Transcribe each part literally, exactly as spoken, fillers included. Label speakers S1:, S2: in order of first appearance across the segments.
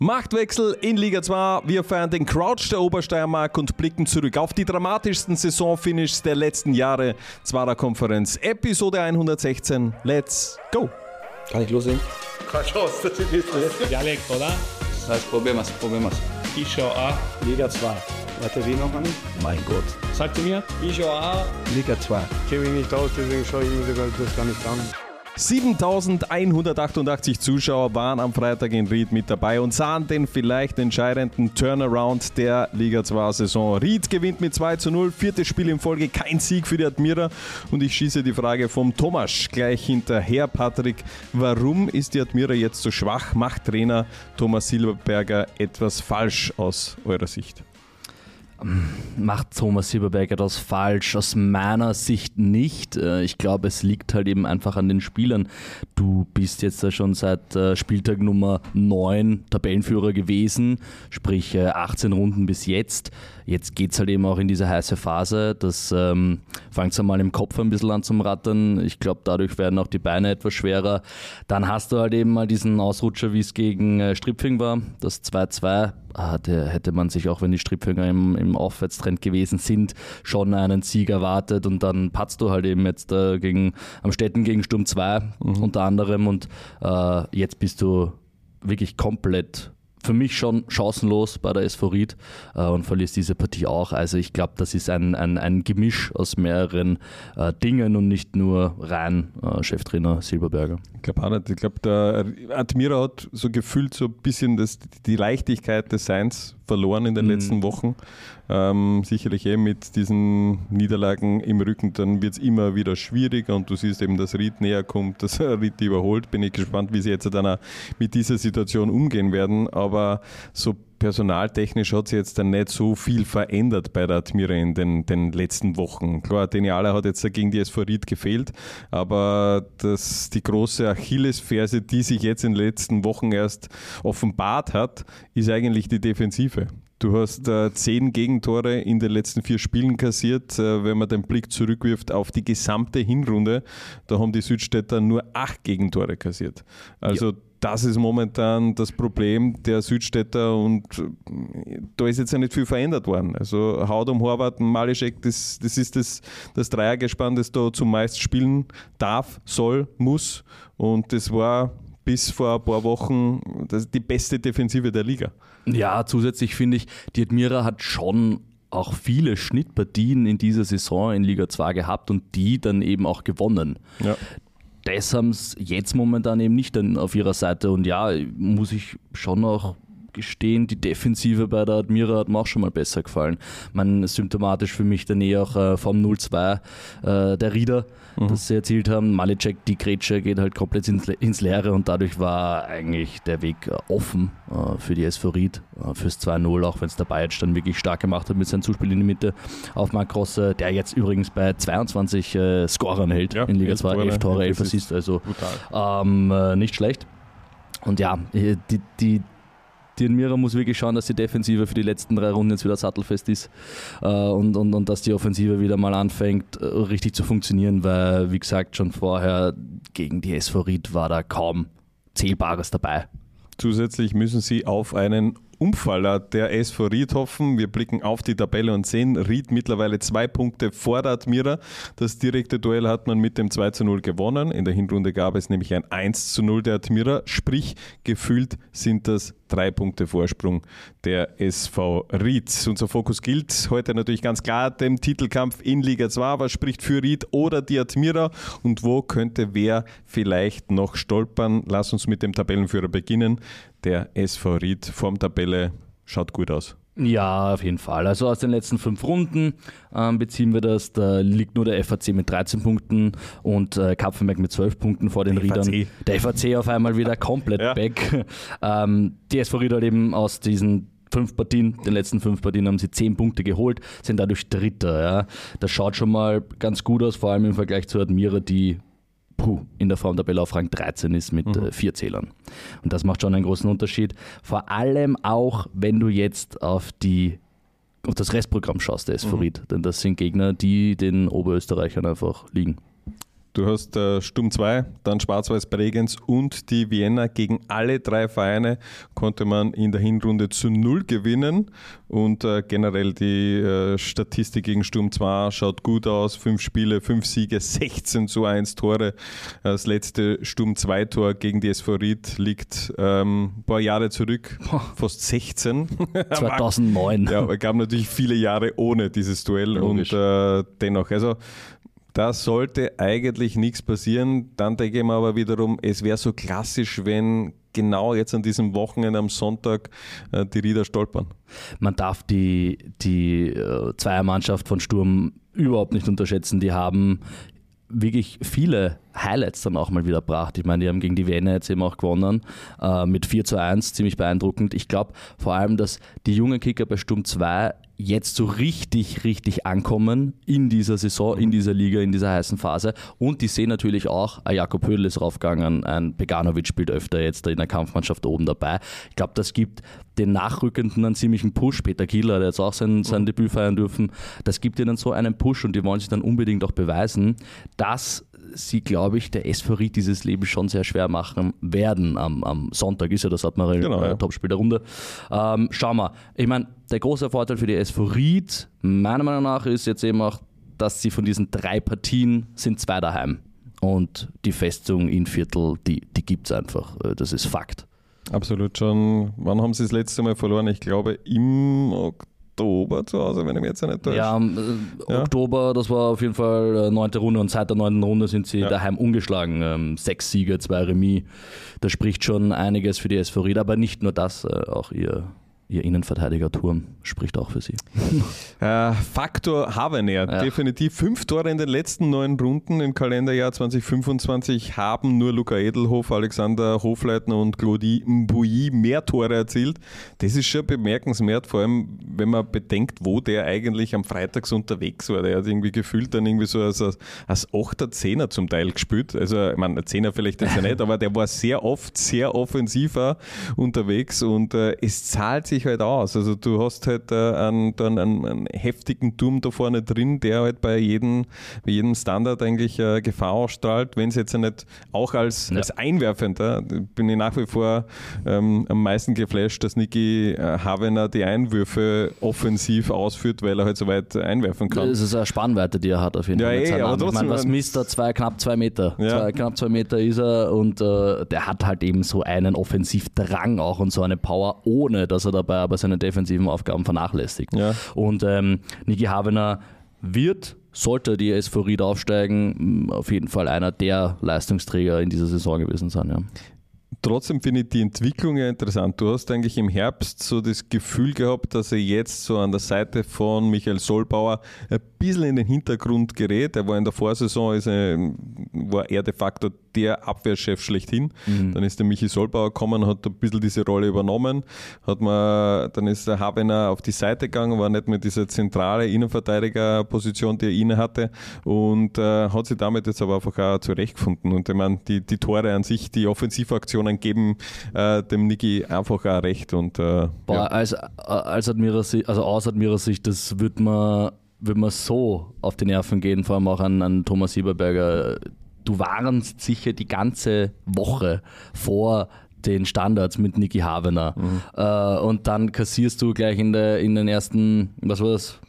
S1: Machtwechsel in Liga zwei. Wir feiern den Crouch der Obersteiermark und blicken zurück auf die dramatischsten Saisonfinishes der letzten Jahre. Zwarer Konferenz, Episode hundertsechzehn. Let's go!
S2: Kann ich loslegen?
S3: Keine Chance, das ist nicht.
S4: Dialekt, oder?
S2: Das heißt, probieren wir's, probieren wir's.
S4: Ich schau auch.
S3: Liga zwei.
S2: Warte, wie noch einmal?
S1: Mein Gott.
S4: Sagt ihr mir?
S3: Ich schau auch.
S2: Liga zwei.
S3: Ich kenne mich nicht aus, deswegen schaue ich mir das gar nicht an.
S1: siebentausendeinhundertachtundachtzig Zuschauer waren am Freitag in Ried mit dabei und sahen den vielleicht entscheidenden Turnaround der Liga zwei Saison. Ried gewinnt mit zwei zu null, viertes Spiel in Folge, kein Sieg für die Admira. Und ich schieße die Frage vom Thomas gleich hinterher, Patrick. Warum ist die Admira jetzt so schwach? Macht Trainer Thomas Silberberger etwas falsch aus eurer Sicht?
S5: Macht Thomas Silberberger das falsch? Aus meiner Sicht nicht. Ich glaube, es liegt halt eben einfach an den Spielern. Du bist jetzt schon seit Spieltag Nummer neun Tabellenführer gewesen, sprich achtzehn Runden bis jetzt. Jetzt geht es halt eben auch in diese heiße Phase. Das ähm, fängt einmal im Kopf ein bisschen an zum Rattern. Ich glaube, dadurch werden auch die Beine etwas schwerer. Dann hast du halt eben mal diesen Ausrutscher, wie es gegen äh, Stripfing war, das zwei zwei. Hatte, hätte man sich, auch wenn die Stripfinger im, im Aufwärtstrend gewesen sind, schon einen Sieg erwartet, und dann patzt du halt eben jetzt äh, gegen, am Städten gegen Sturm zwei mhm. unter anderem, und äh, jetzt bist du wirklich komplett für mich schon chancenlos bei der S V Ried äh, und verlierst diese Partie auch. Also ich glaube, das ist ein, ein, ein Gemisch aus mehreren äh, Dingen und nicht nur rein äh, Cheftrainer Silberberger.
S1: Ich glaube auch nicht. Ich glaube, der Admira hat so gefühlt so ein bisschen das, die Leichtigkeit des Seins verloren in den mhm. letzten Wochen. Ähm, sicherlich eben mit diesen Niederlagen im Rücken, dann wird es immer wieder schwieriger, und du siehst eben, dass Ried näher kommt, dass Ried die überholt. Bin ich gespannt, wie sie jetzt dann auch mit dieser Situation umgehen werden. Aber so personaltechnisch hat sich jetzt dann nicht so viel verändert bei der Admira in den, den letzten Wochen. Klar, Deniala hat jetzt gegen die S V Ried gefehlt, aber das, die große Achillesferse, die sich jetzt in den letzten Wochen erst offenbart hat, ist eigentlich die Defensive. Du hast äh, zehn Gegentore in den letzten vier Spielen kassiert. Äh, wenn man den Blick zurückwirft auf die gesamte Hinrunde, da haben die Südstädter nur acht Gegentore kassiert. Also ja. Das ist momentan das Problem der Südstädter, und da ist jetzt ja nicht viel verändert worden. Also Haudum, Horvath, Malischek, das, das ist das, das Dreiergespann, das da zumeist spielen darf, soll, muss, und das war bis vor ein paar Wochen das die beste Defensive der Liga.
S5: Ja, zusätzlich finde ich, die Admira hat schon auch viele Schnittpartien in dieser Saison in Liga zwei gehabt und die dann eben auch gewonnen. Ja. Das haben sie jetzt momentan eben nicht auf ihrer Seite, und ja, muss ich schon auch gestehen, die Defensive bei der Admira hat mir auch schon mal besser gefallen. Man, symptomatisch für mich dann eh auch äh, vom null zwei äh, der Rieder, mhm. das sie erzielt haben. Malicek, die Grätsche geht halt komplett ins, ins Leere, und dadurch war eigentlich der Weg äh, offen äh, für die S V Ried, äh, fürs zwei null, auch wenn es der Bajic dann wirklich stark gemacht hat mit seinem Zuspiel in die Mitte auf Marc Grosse, der jetzt übrigens bei zweiundzwanzig äh, Scorern hält ja, in Liga zwei, elf Tore, elf Assists, also ähm, äh, nicht schlecht. Und ja, die, die Die Admira muss wirklich schauen, dass die Defensive für die letzten drei Runden jetzt wieder sattelfest ist äh, und, und, und dass die Offensive wieder mal anfängt, äh, richtig zu funktionieren, weil, wie gesagt, schon vorher gegen die S V Ried war da kaum Zählbares dabei.
S1: Zusätzlich müssen sie auf einen Umfaller der S V Ried hoffen. Wir blicken auf die Tabelle und sehen Ried mittlerweile zwei Punkte vor der Admira. Das direkte Duell hat man mit dem zwei zu null gewonnen. In der Hinrunde gab es nämlich ein eins zu null der Admira. Sprich, gefühlt sind das drei Punkte Vorsprung der S V Ried. Unser Fokus gilt heute natürlich ganz klar dem Titelkampf in Liga zwei. Was spricht für Ried oder die Admira, und wo könnte wer vielleicht noch stolpern? Lass uns mit dem Tabellenführer beginnen. Der S V Ried vorm Tabelle schaut gut aus.
S5: Ja, auf jeden Fall. Also aus den letzten fünf Runden ähm, beziehen wir das. Da liegt nur der F A C mit dreizehn Punkten und äh, Kapfenberg mit zwölf Punkten vor den Riedern. Der F A C auf einmal wieder komplett ja. back. Ähm, die S V Ried hat eben aus diesen fünf Partien, den letzten fünf Partien haben sie zehn Punkte geholt, sind dadurch Dritter. Ja. Das schaut schon mal ganz gut aus, vor allem im Vergleich zu Admira, die Puh, in der Formtabelle auf Rang dreizehn ist mit mhm. äh, vier Zählern. Und das macht schon einen großen Unterschied. Vor allem auch, wenn du jetzt auf die auf das Restprogramm schaust, der S V Ried. Mhm. Denn das sind Gegner, die den Oberösterreichern einfach liegen.
S1: Du hast äh, Sturm zwei, dann Schwarz-Weiß Bregenz und die Vienna. Gegen alle drei Vereine konnte man in der Hinrunde zu null gewinnen. Und äh, generell die äh, Statistik gegen Sturm zwei schaut gut aus. Fünf Spiele, fünf Siege, sechzehn zu eins Tore. Das letzte Sturm zwei Tor gegen die S V Ried liegt ähm, ein paar Jahre zurück, fast sechzehn.
S5: zweitausendneun.
S1: Ja, es gab natürlich viele Jahre ohne dieses Duell.
S5: Logisch.
S1: Und äh, dennoch, also da sollte eigentlich nichts passieren. Dann denke ich mir aber wiederum, es wäre so klassisch, wenn genau jetzt an diesem Wochenende am Sonntag äh, die Rieder stolpern.
S5: Man darf die, die äh, Zweiermannschaft von Sturm überhaupt nicht unterschätzen. Die haben wirklich viele Highlights dann auch mal wieder gebracht. Ich meine, die haben gegen die Vienna jetzt eben auch gewonnen, äh, mit vier zu eins, ziemlich beeindruckend. Ich glaube vor allem, dass die jungen Kicker bei Sturm zwei jetzt so richtig, richtig ankommen in dieser Saison, in dieser Liga, in dieser heißen Phase. Und die sehen natürlich auch, ein Jakob Hödl ist raufgegangen, ein Beganovic spielt öfter jetzt in der Kampfmannschaft oben dabei. Ich glaube, das gibt den Nachrückenden einen ziemlichen Push. Peter Kieler hat jetzt auch sein, sein Debüt feiern dürfen. Das gibt ihnen so einen Push und die wollen sich dann unbedingt auch beweisen, dass sie, glaube ich, der S V Ried dieses Leben schon sehr schwer machen werden. Am, am Sonntag ist ja das Admiral
S1: Genau, ja.
S5: Topspiel der Runde. Ähm, schauen wir. Ich meine, der große Vorteil für die S V Ried, meiner Meinung nach, ist jetzt eben auch, dass sie von diesen drei Partien sind zwei daheim. Und die Festung in Viertel, die, die gibt es einfach. Das ist Fakt.
S1: Absolut schon. Wann haben sie das letzte Mal verloren? Ich glaube im Oktober zu Hause, wenn ich mich jetzt nicht täusche.
S5: Ja, äh,
S1: Ja.
S5: Oktober, das war auf jeden Fall äh, neunte Runde und seit der neunten Runde sind sie
S1: Ja.
S5: daheim ungeschlagen. Ähm, sechs Siege, zwei Remis. Das spricht schon einiges für die S V Ried, aber nicht nur das, äh, auch ihr, ihr Innenverteidiger Turm spricht auch für sie.
S1: Äh, Faktor Havener,
S5: Ja.
S1: definitiv fünf Tore in den letzten neun Runden im Kalenderjahr zwanzig fünfundzwanzig haben nur Luca Edelhoff, Alexander Hofleitner und Claudie Mbouy mehr Tore erzielt. Das ist schon bemerkenswert, vor allem wenn man bedenkt, wo der eigentlich am Freitags unterwegs war. Der hat irgendwie gefühlt dann irgendwie so als, als Achter, Zehner zum Teil gespielt. Also ich meine, ein Zehner vielleicht jetzt ja nicht, aber der war sehr oft sehr offensiver unterwegs und äh, es zahlt sich halt aus. Also du hast halt äh, einen, dann einen, einen heftigen Turm da vorne drin, der halt bei jedem, bei jedem Standard eigentlich äh, Gefahr ausstrahlt, wenn es jetzt ja nicht auch als,
S5: Ja.
S1: als Einwerfender, bin ich nach wie vor ähm, am meisten geflasht, dass Niki äh, Havener die Einwürfe offensiv ausführt, weil er halt so weit einwerfen kann.
S5: Das ist eine Spannweite, die er hat auf jeden
S1: Ja,
S5: Fall. mit
S1: eh,
S5: seinem
S1: aber
S5: Arm. Ich
S1: trotzdem,
S5: meine, was
S1: man-
S5: misst er? Zwei, knapp zwei Meter.
S1: Ja.
S5: Zwei, knapp zwei Meter ist er und äh, der hat halt eben so einen Offensivdrang auch und so eine Power, ohne dass er dabei aber seine defensiven Aufgaben vernachlässigt.
S1: Ja.
S5: Und ähm, Niki Havener wird, sollte die S V Ried aufsteigen, auf jeden Fall einer der Leistungsträger in dieser Saison gewesen sein. Ja.
S1: Trotzdem finde ich die Entwicklung ja interessant. Du hast eigentlich im Herbst so das Gefühl gehabt, dass er jetzt so an der Seite von Michael Solbauer ein bisschen in den Hintergrund gerät. Er war in der Vorsaison, ist er, war er de facto der Abwehrchef schlechthin. Mhm. Dann ist der Michi Solbauer gekommen, hat ein bisschen diese Rolle übernommen. Hat man, dann ist der Habener auf die Seite gegangen, war nicht mehr diese zentrale Innenverteidigerposition, die er inne hatte und äh, hat sich damit jetzt aber einfach auch zurechtgefunden. Und ich meine, die, die Tore an sich, die Offensivaktionen geben äh, dem Niki einfach auch recht. Und, äh,
S5: Boah,
S1: ja.
S5: als, als Admira, also aus Admira Sicht, das wird man, wird man so auf die Nerven gehen, vor allem auch an, an Thomas Sieberberger. Du warnst sicher die ganze Woche vor den Standards mit Niki Havener. Mhm. Äh, und dann kassierst du gleich in, der, in den ersten, was war das,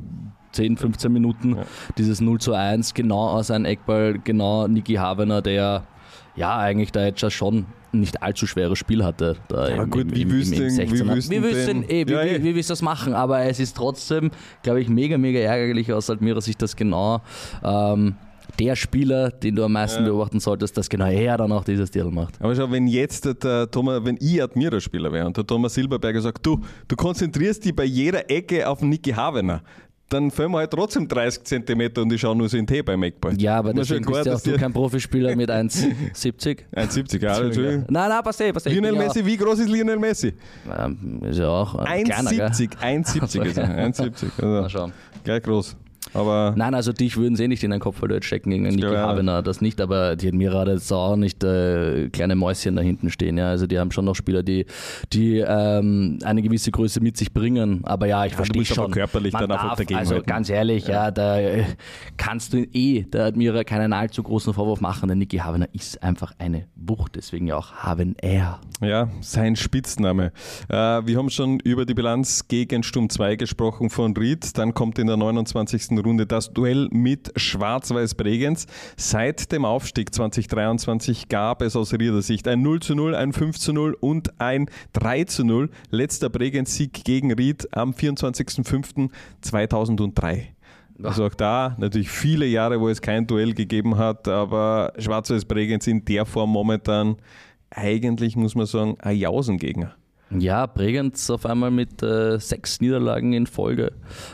S5: zehn, fünfzehn Minuten ja. dieses null zu eins, genau aus einem Eckball, genau Niki Havener, der ja eigentlich da jetzt schon nicht allzu schweres Spiel hatte. Da
S1: ja,
S5: im,
S1: gut,
S5: im,
S1: wie
S5: im,
S1: willst
S5: im, im
S1: du wie willst
S5: Wie willst du eh, wie,
S1: ja,
S5: wie, wie willst du das machen? Aber es ist trotzdem, glaube ich, mega, mega ärgerlich aus Admira Sicht, dass genau ähm, der Spieler, den du am meisten ja. beobachten solltest, dass genau er dann auch dieses Deal macht.
S1: Aber schau, wenn jetzt der Thomas, wenn ich Admira-Spieler wäre und der Thomas Silberberger sagt, du, du konzentrierst dich bei jeder Ecke auf Niki Havener, dann fallen wir halt trotzdem dreißig Zentimeter und ich schaue nur so in Tee beim Eckball.
S5: Ja, aber deswegen bist ja auch du kein Profispieler mit eins siebzig.
S1: eins siebzig, ja, Entschuldigung.
S5: Nein, nein, passt eh, passt eh.
S1: Lionel Messi, wie groß ist Lionel Messi?
S5: Ähm, ist ja auch ein
S1: eins siebzig, eins siebzig ist er, eins siebzig. Also
S5: mal schauen.
S1: Gleich groß. Aber
S5: Nein, also dich würden sie eh nicht in den Kopfball stecken gegen den Niki
S1: ja,
S5: Habener, das nicht, aber die Admira hat jetzt auch nicht äh, kleine Mäuschen da hinten stehen. Ja? Also die haben schon noch Spieler, die, die ähm, eine gewisse Größe mit sich bringen. Aber ja, ich
S1: Ja,
S5: verstehe
S1: du musst
S5: schon.
S1: aber körperlich
S5: Man
S1: dann auch
S5: darf,
S1: dagegen
S5: Also
S1: halten.
S5: ganz ehrlich, ja. ja, da äh, kannst du eh der Admira keinen allzu großen Vorwurf machen. Der Niki Habener ist einfach eine Wucht, deswegen ja auch Habener.
S1: ja, sein Spitzname. Äh, wir haben schon über die Bilanz gegen Sturm zwei gesprochen von Ried. Dann kommt in der neunundzwanzigsten Runde das Duell mit Schwarz-Weiß Bregenz. Seit dem Aufstieg zwanzig dreiundzwanzig gab es aus Rieder Sicht ein null zu null, ein fünf zu null und ein drei zu null. Letzter Bregenz-Sieg gegen Ried am vierundzwanzigsten fünften zweitausenddrei. Also auch da natürlich viele Jahre, wo es kein Duell gegeben hat, aber Schwarz-Weiß Bregenz in der Form momentan eigentlich, muss man sagen, ein Jausengegner.
S5: Ja, Bregenz auf einmal mit äh, sechs Niederlagen in Folge.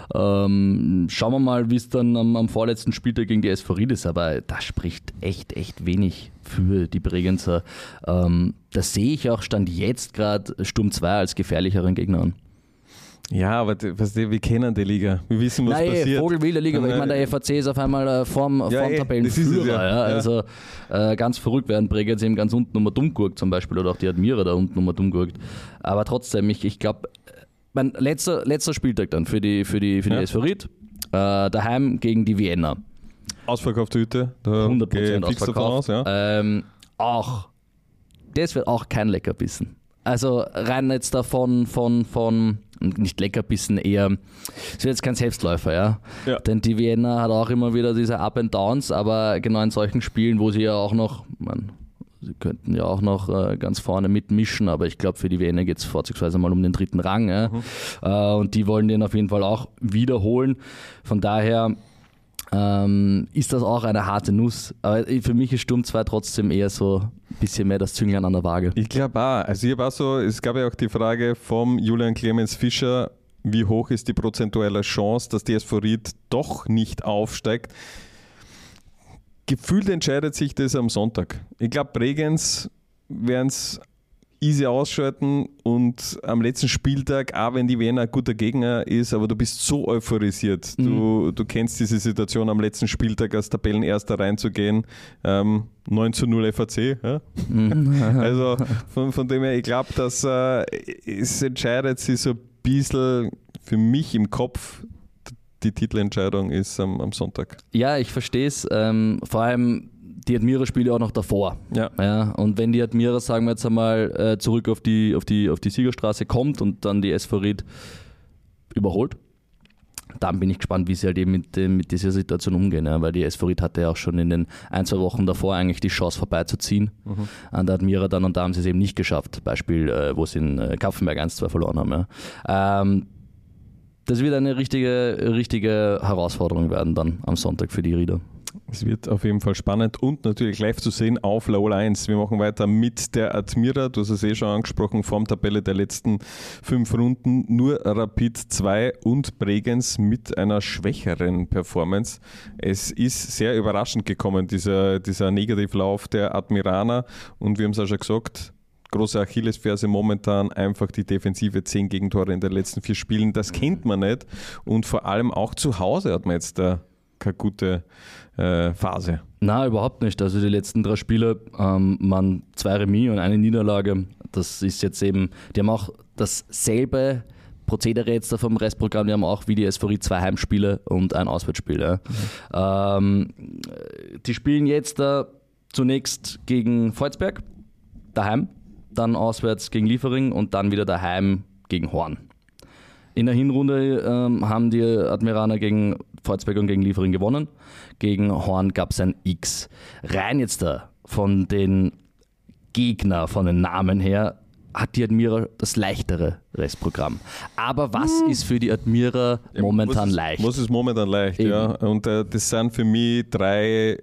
S5: Ähm, schauen wir mal, wie es dann am, am vorletzten Spieltag gegen die S V Ried ist, aber da spricht echt, echt wenig für die Bregenzer. Ähm, das sehe ich auch Stand jetzt gerade Sturm zwei als gefährlicheren Gegner an.
S1: Ja, aber die- weißt du, wir kennen die Liga. Wir wissen, was
S5: Nein,
S1: passiert.
S5: Vogelwilde Liga, aber ich meine, der F A C ist auf einmal äh, vorm,
S1: Ja,
S5: vorm
S1: eh,
S5: Tabellenführer.
S1: das ist es ja.
S5: Ja.
S1: Ja.
S5: Also äh, ganz verrückt werden Bregenz eben ganz unten nochmal dumm geguckt zum Beispiel oder auch die Admira da unten nochmal dumm geguckt. Aber trotzdem, ich, ich glaube, mein letzter, letzter Spieltag dann für die, für die, für die
S1: Ja.
S5: S V Ried, äh, daheim gegen die Vienna.
S1: Ausverkaufte Hütte. Da
S5: hundert
S1: geh
S5: Prozent
S1: fix davon
S5: ausverkauft.
S1: aus, ja.
S5: ähm, auch, das wird auch kein Leckerbissen. Also rein jetzt davon von, von nicht Leckerbissen, eher, es wird jetzt kein Selbstläufer, ja.
S1: Ja.
S5: Denn die Vienna hat auch immer wieder diese Up and Downs, aber genau in solchen Spielen, wo sie ja auch noch, man, sie könnten ja auch noch äh, ganz vorne mitmischen, aber ich glaube, für die Vienna geht es vorzugsweise mal um den dritten Rang. Ja.
S1: Mhm.
S5: Äh, und die wollen den auf jeden Fall auch wiederholen. Von daher ähm, ist das auch eine harte Nuss. Aber für mich ist Sturm zwei trotzdem eher so ein bisschen mehr das Zünglein an der Waage.
S1: Ich glaube auch. Also ich war so, es gab ja auch die Frage vom Julian Clemens Fischer, wie hoch ist die prozentuelle Chance, dass die S V Ried doch nicht aufsteigt. Gefühlt entscheidet sich das am Sonntag. Ich glaube, Bregenz werden es easy ausschalten und am letzten Spieltag, auch wenn die Vienna ein guter Gegner ist, aber du bist so euphorisiert. Du, du kennst diese Situation am letzten Spieltag als Tabellenerster reinzugehen. Ähm, neun zu null F A C. Ja? Also von, von dem her, ich glaube, dass äh, es entscheidet sich so ein bisschen für mich im Kopf, die Titelentscheidung ist am, am Sonntag.
S5: Ja, ich verstehe es. Ähm, vor allem die Admira spielt ja auch noch davor.
S1: Ja.
S5: Ja, und wenn die Admira, sagen wir jetzt einmal, äh, zurück auf die, auf, die, auf die Siegerstraße kommt und dann die S V Ried überholt, dann bin ich gespannt, wie sie halt eben mit, dem- mit dieser Situation umgehen. Ja, weil die S V Ried hatte ja auch schon in den ein, zwei Wochen davor eigentlich die Chance vorbeizuziehen
S1: Mhm.
S5: an der Admira dann und da haben sie es eben nicht geschafft. Beispiel, äh, wo sie in äh, Kapfenberg eins zwei verloren haben. Ja. Ähm, das wird eine richtige, richtige Herausforderung werden dann am Sonntag für die Rieder.
S1: Es wird auf jeden Fall spannend und natürlich live zu sehen auf Laol eins. Wir machen weiter mit der Admira. Du hast es eh schon angesprochen, Formtabelle der letzten fünf Runden. Nur Rapid zwei und Bregenz mit einer schwächeren Performance. Es ist sehr überraschend gekommen, dieser, dieser Negativlauf der Admiraner. Und wir haben es auch schon gesagt, große Achillesferse momentan einfach die Defensive, zehn Gegentore in den letzten vier Spielen. Das kennt man nicht. Und vor allem auch zu Hause hat man jetzt da keine gute äh, Phase.
S5: Na, überhaupt nicht. Also die letzten drei Spiele, ähm, man zwei Remis und eine Niederlage. Das ist jetzt eben, die haben auch dasselbe Prozedere jetzt da vom Restprogramm, die haben auch wie die S V Ried zwei Heimspiele und ein Auswärtsspiel. Ja. Ähm, die spielen jetzt da zunächst gegen Volzberg, daheim, dann auswärts gegen Liefering und dann wieder daheim gegen Horn. In der Hinrunde ähm, haben die Admiraner gegen Volzberg und gegen Liefering gewonnen. Gegen Horn gab es ein X. Rein jetzt da von den Gegner, von den Namen her, hat die Admira das leichtere Restprogramm. Aber was ist für die Admira momentan
S1: was ist,
S5: leicht?
S1: Was ist momentan leicht,
S5: Eben.
S1: ja. Und äh, das sind für mich drei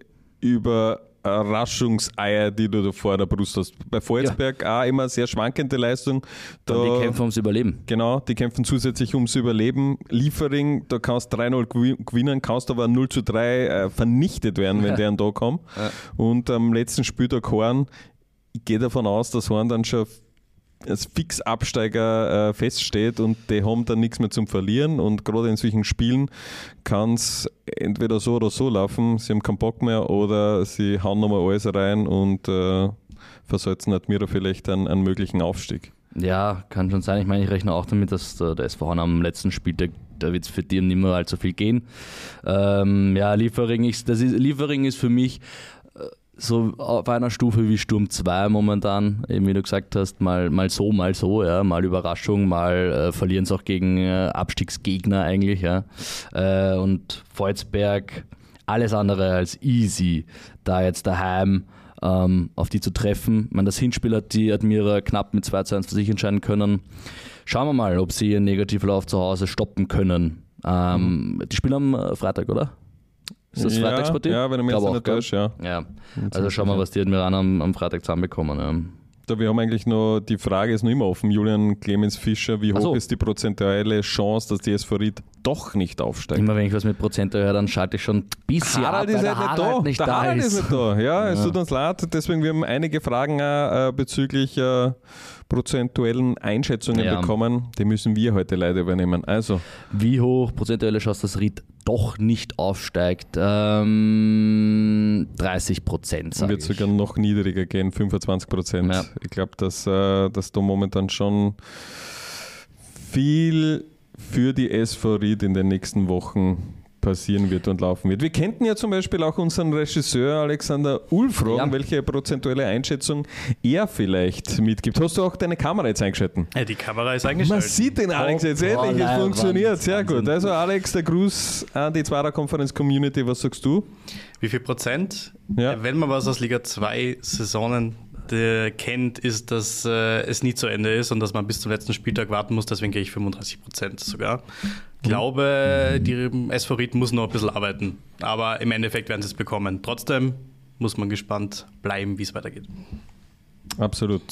S1: Überraschungseier, die du da vor der Brust hast. Bei Volzberg auch immer sehr schwankende Leistung. Da,
S5: die kämpfen ums Überleben.
S1: Genau, die kämpfen zusätzlich ums Überleben. Liefering, da kannst du drei null gewi- gewinnen, kannst aber null zu drei äh, vernichtet werden, wenn deren da kommen.
S5: Ja.
S1: Und am letzten Spieltag Horn, ich gehe davon aus, dass Horn dann schon als Fixabsteiger äh, feststeht und die haben dann nichts mehr zum Verlieren und gerade in solchen Spielen kann es entweder so oder so laufen, sie haben keinen Bock mehr oder sie hauen nochmal alles rein und äh, versalzen Admira vielleicht einen, einen möglichen Aufstieg.
S5: Ja, kann schon sein. Ich meine, ich rechne auch damit, dass der, der S V Horn am letzten Spieltag, da wird es für die nicht mehr allzu viel gehen. Ähm, ja, Liefering ist, das ist, Liefering ist für mich so auf einer Stufe wie Sturm zwei momentan, eben wie du gesagt hast, mal, mal so, mal so, ja, mal Überraschung, mal äh, verlieren sie auch gegen äh, Abstiegsgegner eigentlich, ja. Äh, und Volzberg, alles andere als easy, da jetzt daheim ähm, auf die zu treffen. Ich meine, das Hinspiel hat die Admira knapp mit zwei zu eins für sich entscheiden können. Schauen wir mal, ob sie ihren Negativlauf zu Hause stoppen können. Ähm, mhm. Die spielen am Freitag, oder? Ist das Freitagspartie?
S1: Ja, ja, wenn du mir jetzt nicht täuscht, ja.
S5: ja. Also schauen wir, was die Admiraner am, am Freitag zusammenbekommen. Ja.
S1: Da, wir haben eigentlich noch, die Frage ist noch immer offen, Julian Clemens Fischer, wie hoch so. ist die prozentuale Chance, dass die S V Ried doch nicht aufsteigt?
S5: Immer wenn ich was mit Prozent höre, dann schalte ich schon ein bisschen
S1: Harald
S5: ab,
S1: ist
S5: der
S1: halt nicht
S5: Harald
S1: da.
S5: nicht
S1: der
S5: da
S1: Harald
S5: ist.
S1: ist nicht da. Ja,
S5: ja,
S1: es tut uns leid, deswegen wir haben einige Fragen auch, äh, bezüglich äh, prozentuellen Einschätzungen
S5: ja.
S1: bekommen. Die müssen wir heute leider übernehmen. Also,
S5: wie hoch prozentuelle Chance, dass Ried doch nicht aufsteigt? Ähm, dreißig Prozent, sage
S1: ich. Wird sogar noch niedriger gehen, fünfundzwanzig Prozent. Ja. Ich glaube, dass, äh, dass da momentan schon viel für die S V Ried in den nächsten Wochen passieren wird und laufen wird. Wir könnten ja zum Beispiel auch unseren Regisseur Alexander Ulf fragen, ja. welche prozentuelle Einschätzung er vielleicht mitgibt. Hast du auch deine Kamera jetzt eingeschalten?
S4: Ja, die Kamera ist eingeschaltet.
S1: Man sieht den Alex jetzt
S5: oh,
S1: endlich,
S5: oh,
S1: es funktioniert.
S5: Wahnsinn.
S1: Sehr gut. Also Alex, der Gruß an die Zweiter-Konferenz-Community. Was sagst du?
S4: Wie viel Prozent?
S1: Ja.
S4: Wenn man was aus Liga zwei Saisonen kennt, ist, dass äh, es nie zu Ende ist und dass man bis zum letzten Spieltag warten muss. Deswegen gehe ich fünfunddreißig Prozent sogar. Ich glaube, die S V Ried muss noch ein bisschen arbeiten. Aber im Endeffekt werden sie es bekommen. Trotzdem muss man gespannt bleiben, wie es weitergeht.
S1: Absolut.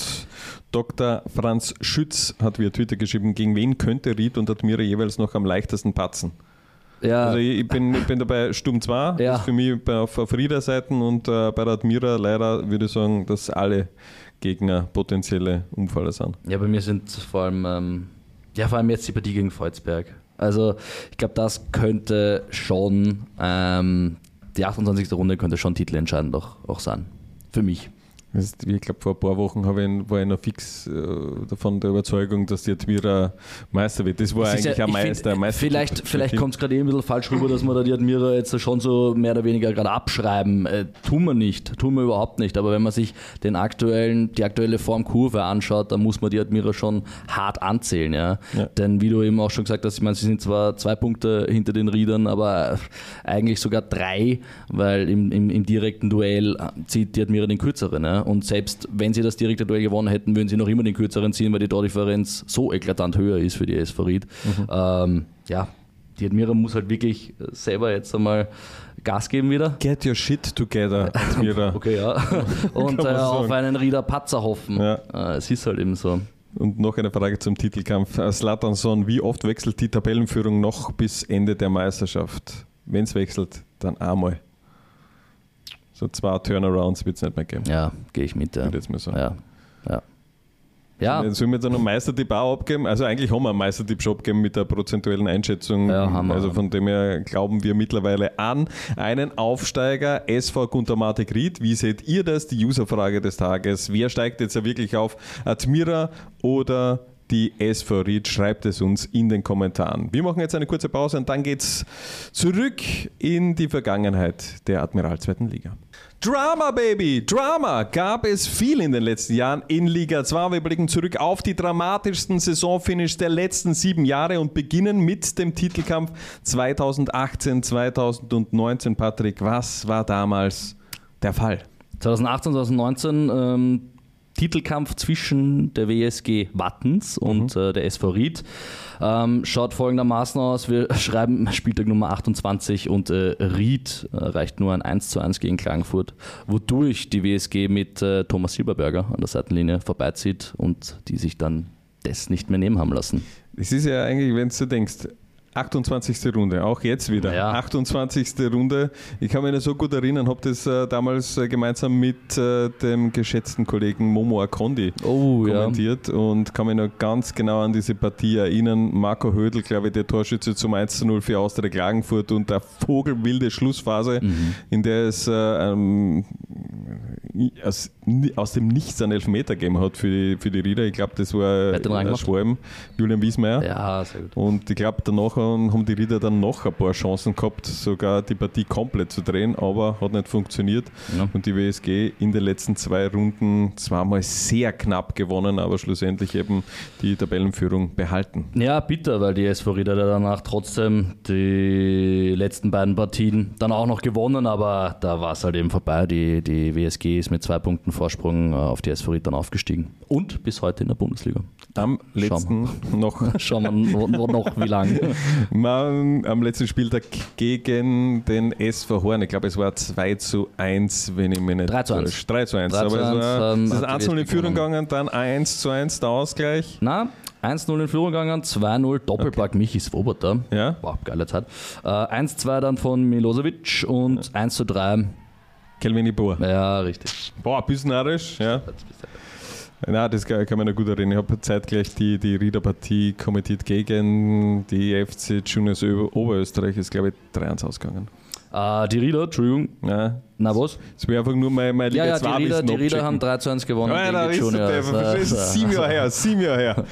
S1: Doktor Franz Schütz hat via Twitter geschrieben, gegen wen könnte Ried und Admira jeweils noch am leichtesten patzen? Ja. Also ich bin, ich bin dabei Sturm zwei, ja. Das ist für mich auf, auf Rieder Seiten und äh, bei der Admira leider würde ich sagen, dass alle Gegner potenzielle Umfaller sind.
S5: Ja, bei mir sind vor allem, ähm, ja, vor allem jetzt die Partie gegen Volzberg. Also ich glaube, das könnte schon, ähm, die achtundzwanzigste Runde könnte schon titelentscheidend auch, auch sein. Für mich.
S1: Ich glaube, vor ein paar Wochen habe ich, war ich noch fix äh, davon der Überzeugung, dass die Admira Meister wird. Das war das eigentlich ja, ein Meister.
S5: Find, Meister vielleicht vielleicht kommt es gerade eh ein bisschen falsch rüber, dass wir da die Admira jetzt schon so mehr oder weniger gerade abschreiben. Äh, tun wir nicht, tun wir überhaupt nicht. Aber wenn man sich den aktuellen, die aktuelle Formkurve anschaut, dann muss man die Admira schon hart anzählen. Ja? Ja. Denn wie du eben auch schon gesagt hast, ich meine, sie sind zwar zwei Punkte hinter den Riedern, aber eigentlich sogar drei, weil im, im, im direkten Duell zieht die Admira den kürzeren. Ja? Und selbst wenn sie das direkte Duell gewonnen hätten, würden sie noch immer den kürzeren ziehen, weil die Tordifferenz so eklatant höher ist für die S V Ried. Mhm. Ähm, ja, die Admira muss halt wirklich selber jetzt einmal Gas geben wieder.
S1: Get your shit together, Admira.
S5: Okay, ja. Und äh, auf einen Rieder Patzer hoffen. Ja. Äh, es ist halt eben so.
S1: Und noch eine Frage zum Titelkampf. Zlatanson, wie oft wechselt die Tabellenführung noch bis Ende der Meisterschaft? Wenn es wechselt, dann einmal. So zwei Turnarounds wird es nicht mehr geben.
S5: Ja, gehe ich mit. Ja.
S1: Jetzt mal so.
S5: Ja. Ja. Ja.
S1: Sollen wir jetzt noch einen Meistertipp auch abgeben? Also eigentlich haben wir einen Meistertipp schon abgegeben mit der prozentuellen Einschätzung.
S5: Ja, haben wir.
S1: Also von dem her glauben wir mittlerweile an einen Aufsteiger, S V Guntermatic Ried. Wie seht ihr das? Die Userfrage des Tages. Wer steigt jetzt ja wirklich auf? Admira oder die S V Ried? Schreibt es uns in den Kommentaren. Wir machen jetzt eine kurze Pause und dann geht's zurück in die Vergangenheit der Admiral zweiten Liga. Drama, Baby! Drama gab es viel in den letzten Jahren in Liga zwei. Wir blicken zurück auf die dramatischsten Saisonfinish der letzten sieben Jahre und beginnen mit dem Titelkampf zweitausendachtzehn zweitausendneunzehn. Patrick, was war damals der Fall?
S5: zweitausendachtzehn zweitausendneunzehn ähm, Titelkampf zwischen der W S G Wattens und mhm. äh, der S V Ried. Ähm, schaut folgendermaßen aus, wir schreiben Spieltag Nummer achtundzwanzig und äh, Ried erreicht nur ein eins zu eins gegen Klagenfurt, wodurch die W S G mit äh, Thomas Silberberger an der Seitenlinie vorbeizieht und die sich dann das nicht mehr nehmen haben lassen.
S1: Es ist ja eigentlich, wenn du denkst, achtundzwanzigste Runde, auch jetzt wieder.
S5: Ja.
S1: achtundzwanzigste Runde. Ich kann mich nicht so gut erinnern, habe das äh, damals äh, gemeinsam mit äh, dem geschätzten Kollegen Momo Akondi
S5: Oh,
S1: kommentiert ja. und kann mich noch ganz genau an diese Partie erinnern. Marco Hödl, glaube ich, der Torschütze zum eins zu null für Austria Klagenfurt und der vogelwilde Schlussphase, mhm. in der es äh, ähm, aus, aus dem Nichts einen Elfmeter gegeben hat für die, für die Rieder. Ich glaube, das war äh, Schwalm, Julian Wiesmeier.
S5: Ja, sehr gut.
S1: Und ich glaube, danach haben die Rieder dann noch ein paar Chancen gehabt, sogar die Partie komplett zu drehen, aber hat nicht funktioniert. Ja. Und die W S G in den letzten zwei Runden zweimal sehr knapp gewonnen, aber schlussendlich eben die Tabellenführung behalten.
S5: Ja, bitter, weil die S V Rieder danach trotzdem die letzten beiden Partien dann auch noch gewonnen, aber da war es halt eben vorbei. Die, die W S G ist mit zwei Punkten Vorsprung auf die S V Rieder dann aufgestiegen und bis heute in der Bundesliga.
S1: Am letzten
S5: Schauen
S1: noch.
S5: Schauen wir noch, noch wie lange.
S1: Man, am letzten Spieltag gegen den S V Horn, ich glaube es war zwei zu eins, wenn ich mich nicht
S5: drei zu eins.
S1: drei zu eins.
S5: drei zu eins,
S1: aber es war
S5: ähm,
S1: es ist eins zu null in Führung gegangen, dann eins zu eins der Ausgleich.
S5: Nein, eins zu null in Führung gegangen, zwei zu null Doppelpack okay. Michi Svoboda.
S1: Ja.
S5: Wow, geile Zeit. Äh, eins zu zwei dann von Milosevic und ja. eins zu drei
S1: Kelvini Bohr.
S5: Ja, richtig.
S1: Boah, ein bisschen narrisch, ja. Nein, das kann, kann man noch gut erinnern. Ich habe zeitgleich die, die Rieder-Partie kommentiert gegen die F C Juniors Oberösterreich. Ist, glaube ich, drei eins ausgegangen.
S5: Uh, die Rieder, Entschuldigung.
S1: Ja.
S5: Na was?
S1: Das wäre einfach nur mein, mein Liga
S5: ja, ja,
S1: zwei
S5: die Rieder, die Rieder haben drei zu eins gewonnen.
S1: Ja, nein,
S5: gegen die
S1: ist der, ist sieben Jahre her, sieben Jahre her.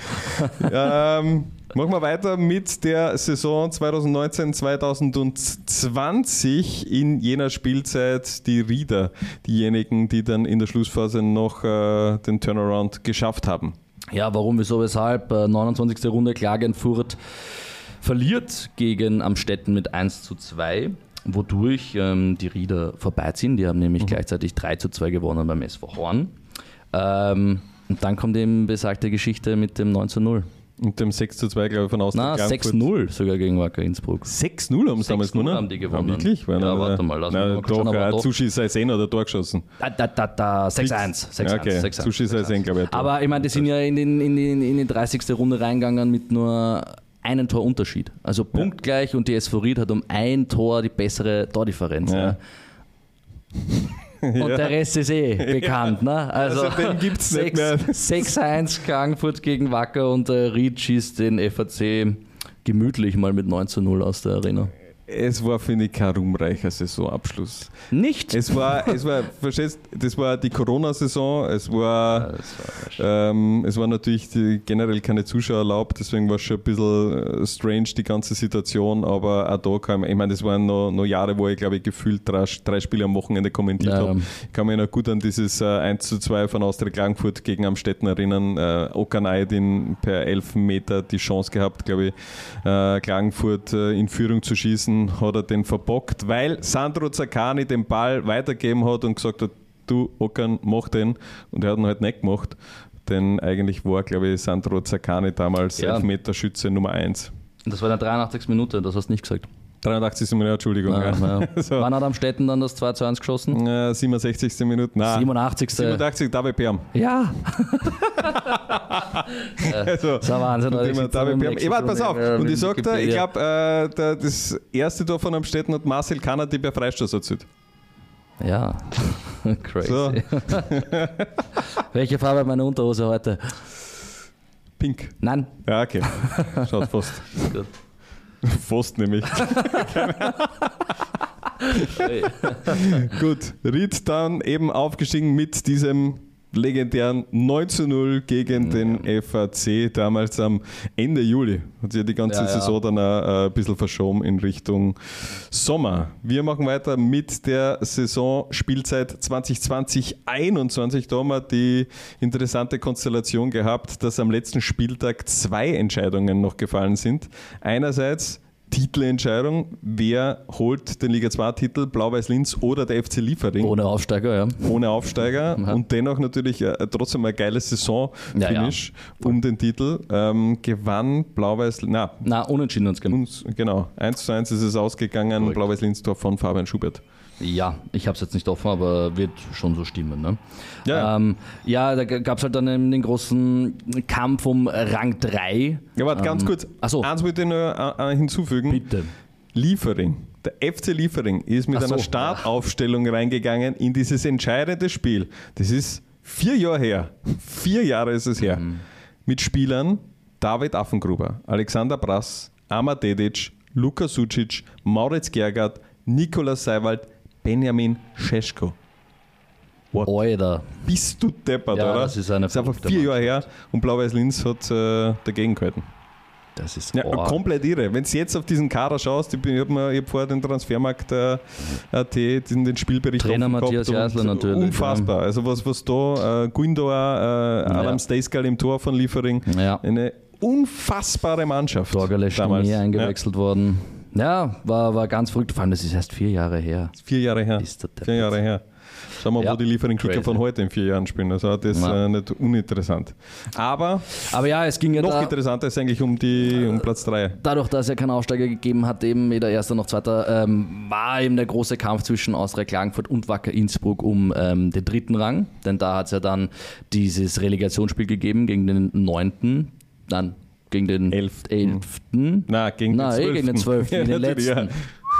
S1: ähm, machen wir weiter mit der Saison zwanzig neunzehn zwanzig zwanzig in jener Spielzeit die Rieder, diejenigen, die dann in der Schlussphase noch äh, den Turnaround geschafft haben.
S5: Ja, warum, wieso, weshalb? neunundzwanzigste Runde Klagenfurt verliert gegen Amstetten mit eins zu zwei. Wodurch ähm, die Rieder vorbeiziehen. Die haben nämlich mhm. gleichzeitig drei zu zwei gewonnen beim S V Horn. Ähm, und dann kommt eben besagte Geschichte mit dem neun zu null.
S1: Und dem sechs zu zwei, glaube ich, von Austria
S5: Klagenfurt. Nein, sechs null sogar gegen Wacker Innsbruck.
S1: sechs null haben sie damals gewonnen?
S5: haben die gewonnen.
S1: Ja, wirklich?
S5: Ja, ja, warte mal. Lass
S1: na,
S5: mal
S1: doch,
S5: schauen,
S1: äh, Zushi Saisen oder Tor geschossen?
S5: Da, da, da, da, sechs eins.
S1: Ja, okay, Zushi Saisen, glaube ich.
S5: Aber ich meine, die sind ja in, den, in, den, in die dreißigste Runde reingegangen mit nur einen Torunterschied. Also punktgleich, ja. Und die S V Ried hat um ein Tor die bessere Tordifferenz. Ja. Und ja. Der Rest ist eh bekannt. Ne? Also,
S1: also den gibt es nicht mehr.
S5: sechs eins Klagenfurt gegen Wacker und äh, Ried schießt den F A C gemütlich mal mit neun zu null aus der Arena.
S1: Es war, finde ich, kein ruhmreicher Saisonabschluss.
S5: Nicht?
S1: Es war, es war, verstehst, das war die Corona-Saison, es war, ja, das war ähm, es war natürlich die, generell keine Zuschauer erlaubt, deswegen war es schon ein bisschen strange, die ganze Situation, aber auch da kam, ich meine, das waren noch, noch Jahre, wo ich, glaube ich, gefühlt drei, drei Spiele am Wochenende kommentiert ja. habe. Ich kann mich noch gut an dieses äh, eins zu zwei von Austria Klagenfurt gegen Amstetten erinnern. Äh, Okan Aydin per Elfmeter die Chance gehabt, glaube ich, äh, Klagenfurt äh, in Führung zu schießen, hat er den verbockt, weil Sandro Zaccani den Ball weitergegeben hat und gesagt hat, du Okan, mach den. Und er hat ihn halt nicht gemacht, denn eigentlich war, glaube ich, Sandro Zaccani damals ja. Elfmeterschütze Nummer eins.
S5: Das war in der dreiundachtzigsten Minute, das hast du nicht gesagt.
S1: dreiundachtzigste Minute, Entschuldigung.
S5: Ja,
S1: ja.
S5: Ja. So. Wann hat Amstetten dann das zwei zu eins geschossen?
S1: Ja, siebenundsechzigste Minute. Nein.
S5: siebenundachtzigste
S1: siebenundachtzig, David Perm.
S5: Ja.
S1: also,
S5: das war Wahnsinn.
S1: David Perm. Ich warte, pass auf. Und ich sag dir, ich glaube, äh, das erste Tor von Amstetten hat Marcel Kanadi per Freistoß erzielt.
S5: Ja, crazy.
S1: So.
S5: Welche Farbe hat meine Unterhose heute?
S1: Pink.
S5: Nein.
S1: Ja, okay. Schaut fast.
S5: Gut.
S1: Fast nämlich. Gut, Ried dann eben aufgestiegen mit diesem legendären neun zu null gegen ja. den F A C, damals am Ende Juli. Hat sich ja die ganze
S5: ja,
S1: Saison
S5: ja.
S1: dann auch ein bisschen verschoben in Richtung Sommer. Wir machen weiter mit der Saison Spielzeit zwanzig zwanzig einundzwanzig. Da haben wir die interessante Konstellation gehabt, dass am letzten Spieltag zwei Entscheidungen noch gefallen sind. Einerseits Titelentscheidung, wer holt den Liga zwei Titel, Blau-Weiß Linz oder der F C Liefering?
S5: Ohne Aufsteiger, ja.
S1: Ohne Aufsteiger ja. Und dennoch natürlich äh, trotzdem ein geiles Saison-Finish ja, ja. um den Titel. Ähm, gewann Blau-Weiß, na,
S5: na unentschieden uns
S1: uns, genau, eins zu eins ist es ausgegangen, Blau-Weiß Linz Tor von Fabian Schubert.
S5: Ja, ich habe es jetzt nicht offen, aber wird schon so stimmen. Ne?
S1: Ja.
S5: Ähm, ja, da gab es halt dann eben den großen Kampf um Rang drei.
S1: Ja, warte, ganz
S5: Ähm,
S1: kurz.
S5: ach so.
S1: Eins wollte ich nur äh, hinzufügen.
S5: Bitte.
S1: Liefering. Der F C Liefering ist mit
S5: Ach so.
S1: einer Startaufstellung reingegangen in dieses entscheidende Spiel. Das ist vier Jahre her. Vier Jahre ist es her.
S5: Mhm.
S1: Mit Spielern David Affengruber, Alexander Brass, Amar Dedic, Luka Sucic, Mauritz Gergard, Nikolaus Seiwald, Benjamin Šeško. What?
S5: Alter.
S1: Bist du deppert,
S5: Ja,
S1: oder?
S5: das ist eine
S1: das ist einfach
S5: verrückte
S1: vier Jahre her und Blau-Weiß Linz hat äh, dagegen gehalten.
S5: Das ist
S1: Ja,
S5: oh.
S1: komplett irre. Wenn du jetzt auf diesen Kader schaust, ich, bin- ich habe hab vorher den Transfermarkt äh, A T, den, den Spielbericht
S5: Trainer
S1: offen
S5: Matthias
S1: gehabt und
S5: Jeißler natürlich,
S1: Unfassbar. Also was, was da, äh, Guindor, äh, Adam
S5: Ja.
S1: Stejskal im Tor von Liefering,
S5: Ja.
S1: eine unfassbare Mannschaft.
S5: Dorgale
S1: damals.
S5: Schnee eingewechselt worden. Ja, war, war ganz verrückt. Vor allem, das ist erst vier Jahre her.
S1: Ja, vier Jahre her.
S5: Ist der Depp
S1: Vier Jahre her. Schau mal,
S5: Ja,
S1: wo die Liefering-Kicker
S5: crazy.
S1: von heute in vier Jahren spielen. Also das ist
S5: Ja.
S1: äh, nicht uninteressant. Aber
S5: Aber ja, es ging ja
S1: noch
S5: da,
S1: interessanter ist eigentlich um, die, um Platz drei.
S5: dadurch, dass es ja keinen Aufsteiger gegeben hat, eben weder Erster noch Zweiter, ähm, war eben der große Kampf zwischen Austria Klagenfurt und Wacker Innsbruck um ähm, den dritten Rang. Denn da hat es ja dann dieses Relegationsspiel gegeben gegen den neunten. Nein, gegen den
S1: Elften.
S5: elften.
S1: Na, gegen
S5: Nein,
S1: den
S5: eh, gegen den zwölften,
S1: Ja,
S5: gegen den
S1: natürlich,
S5: letzten.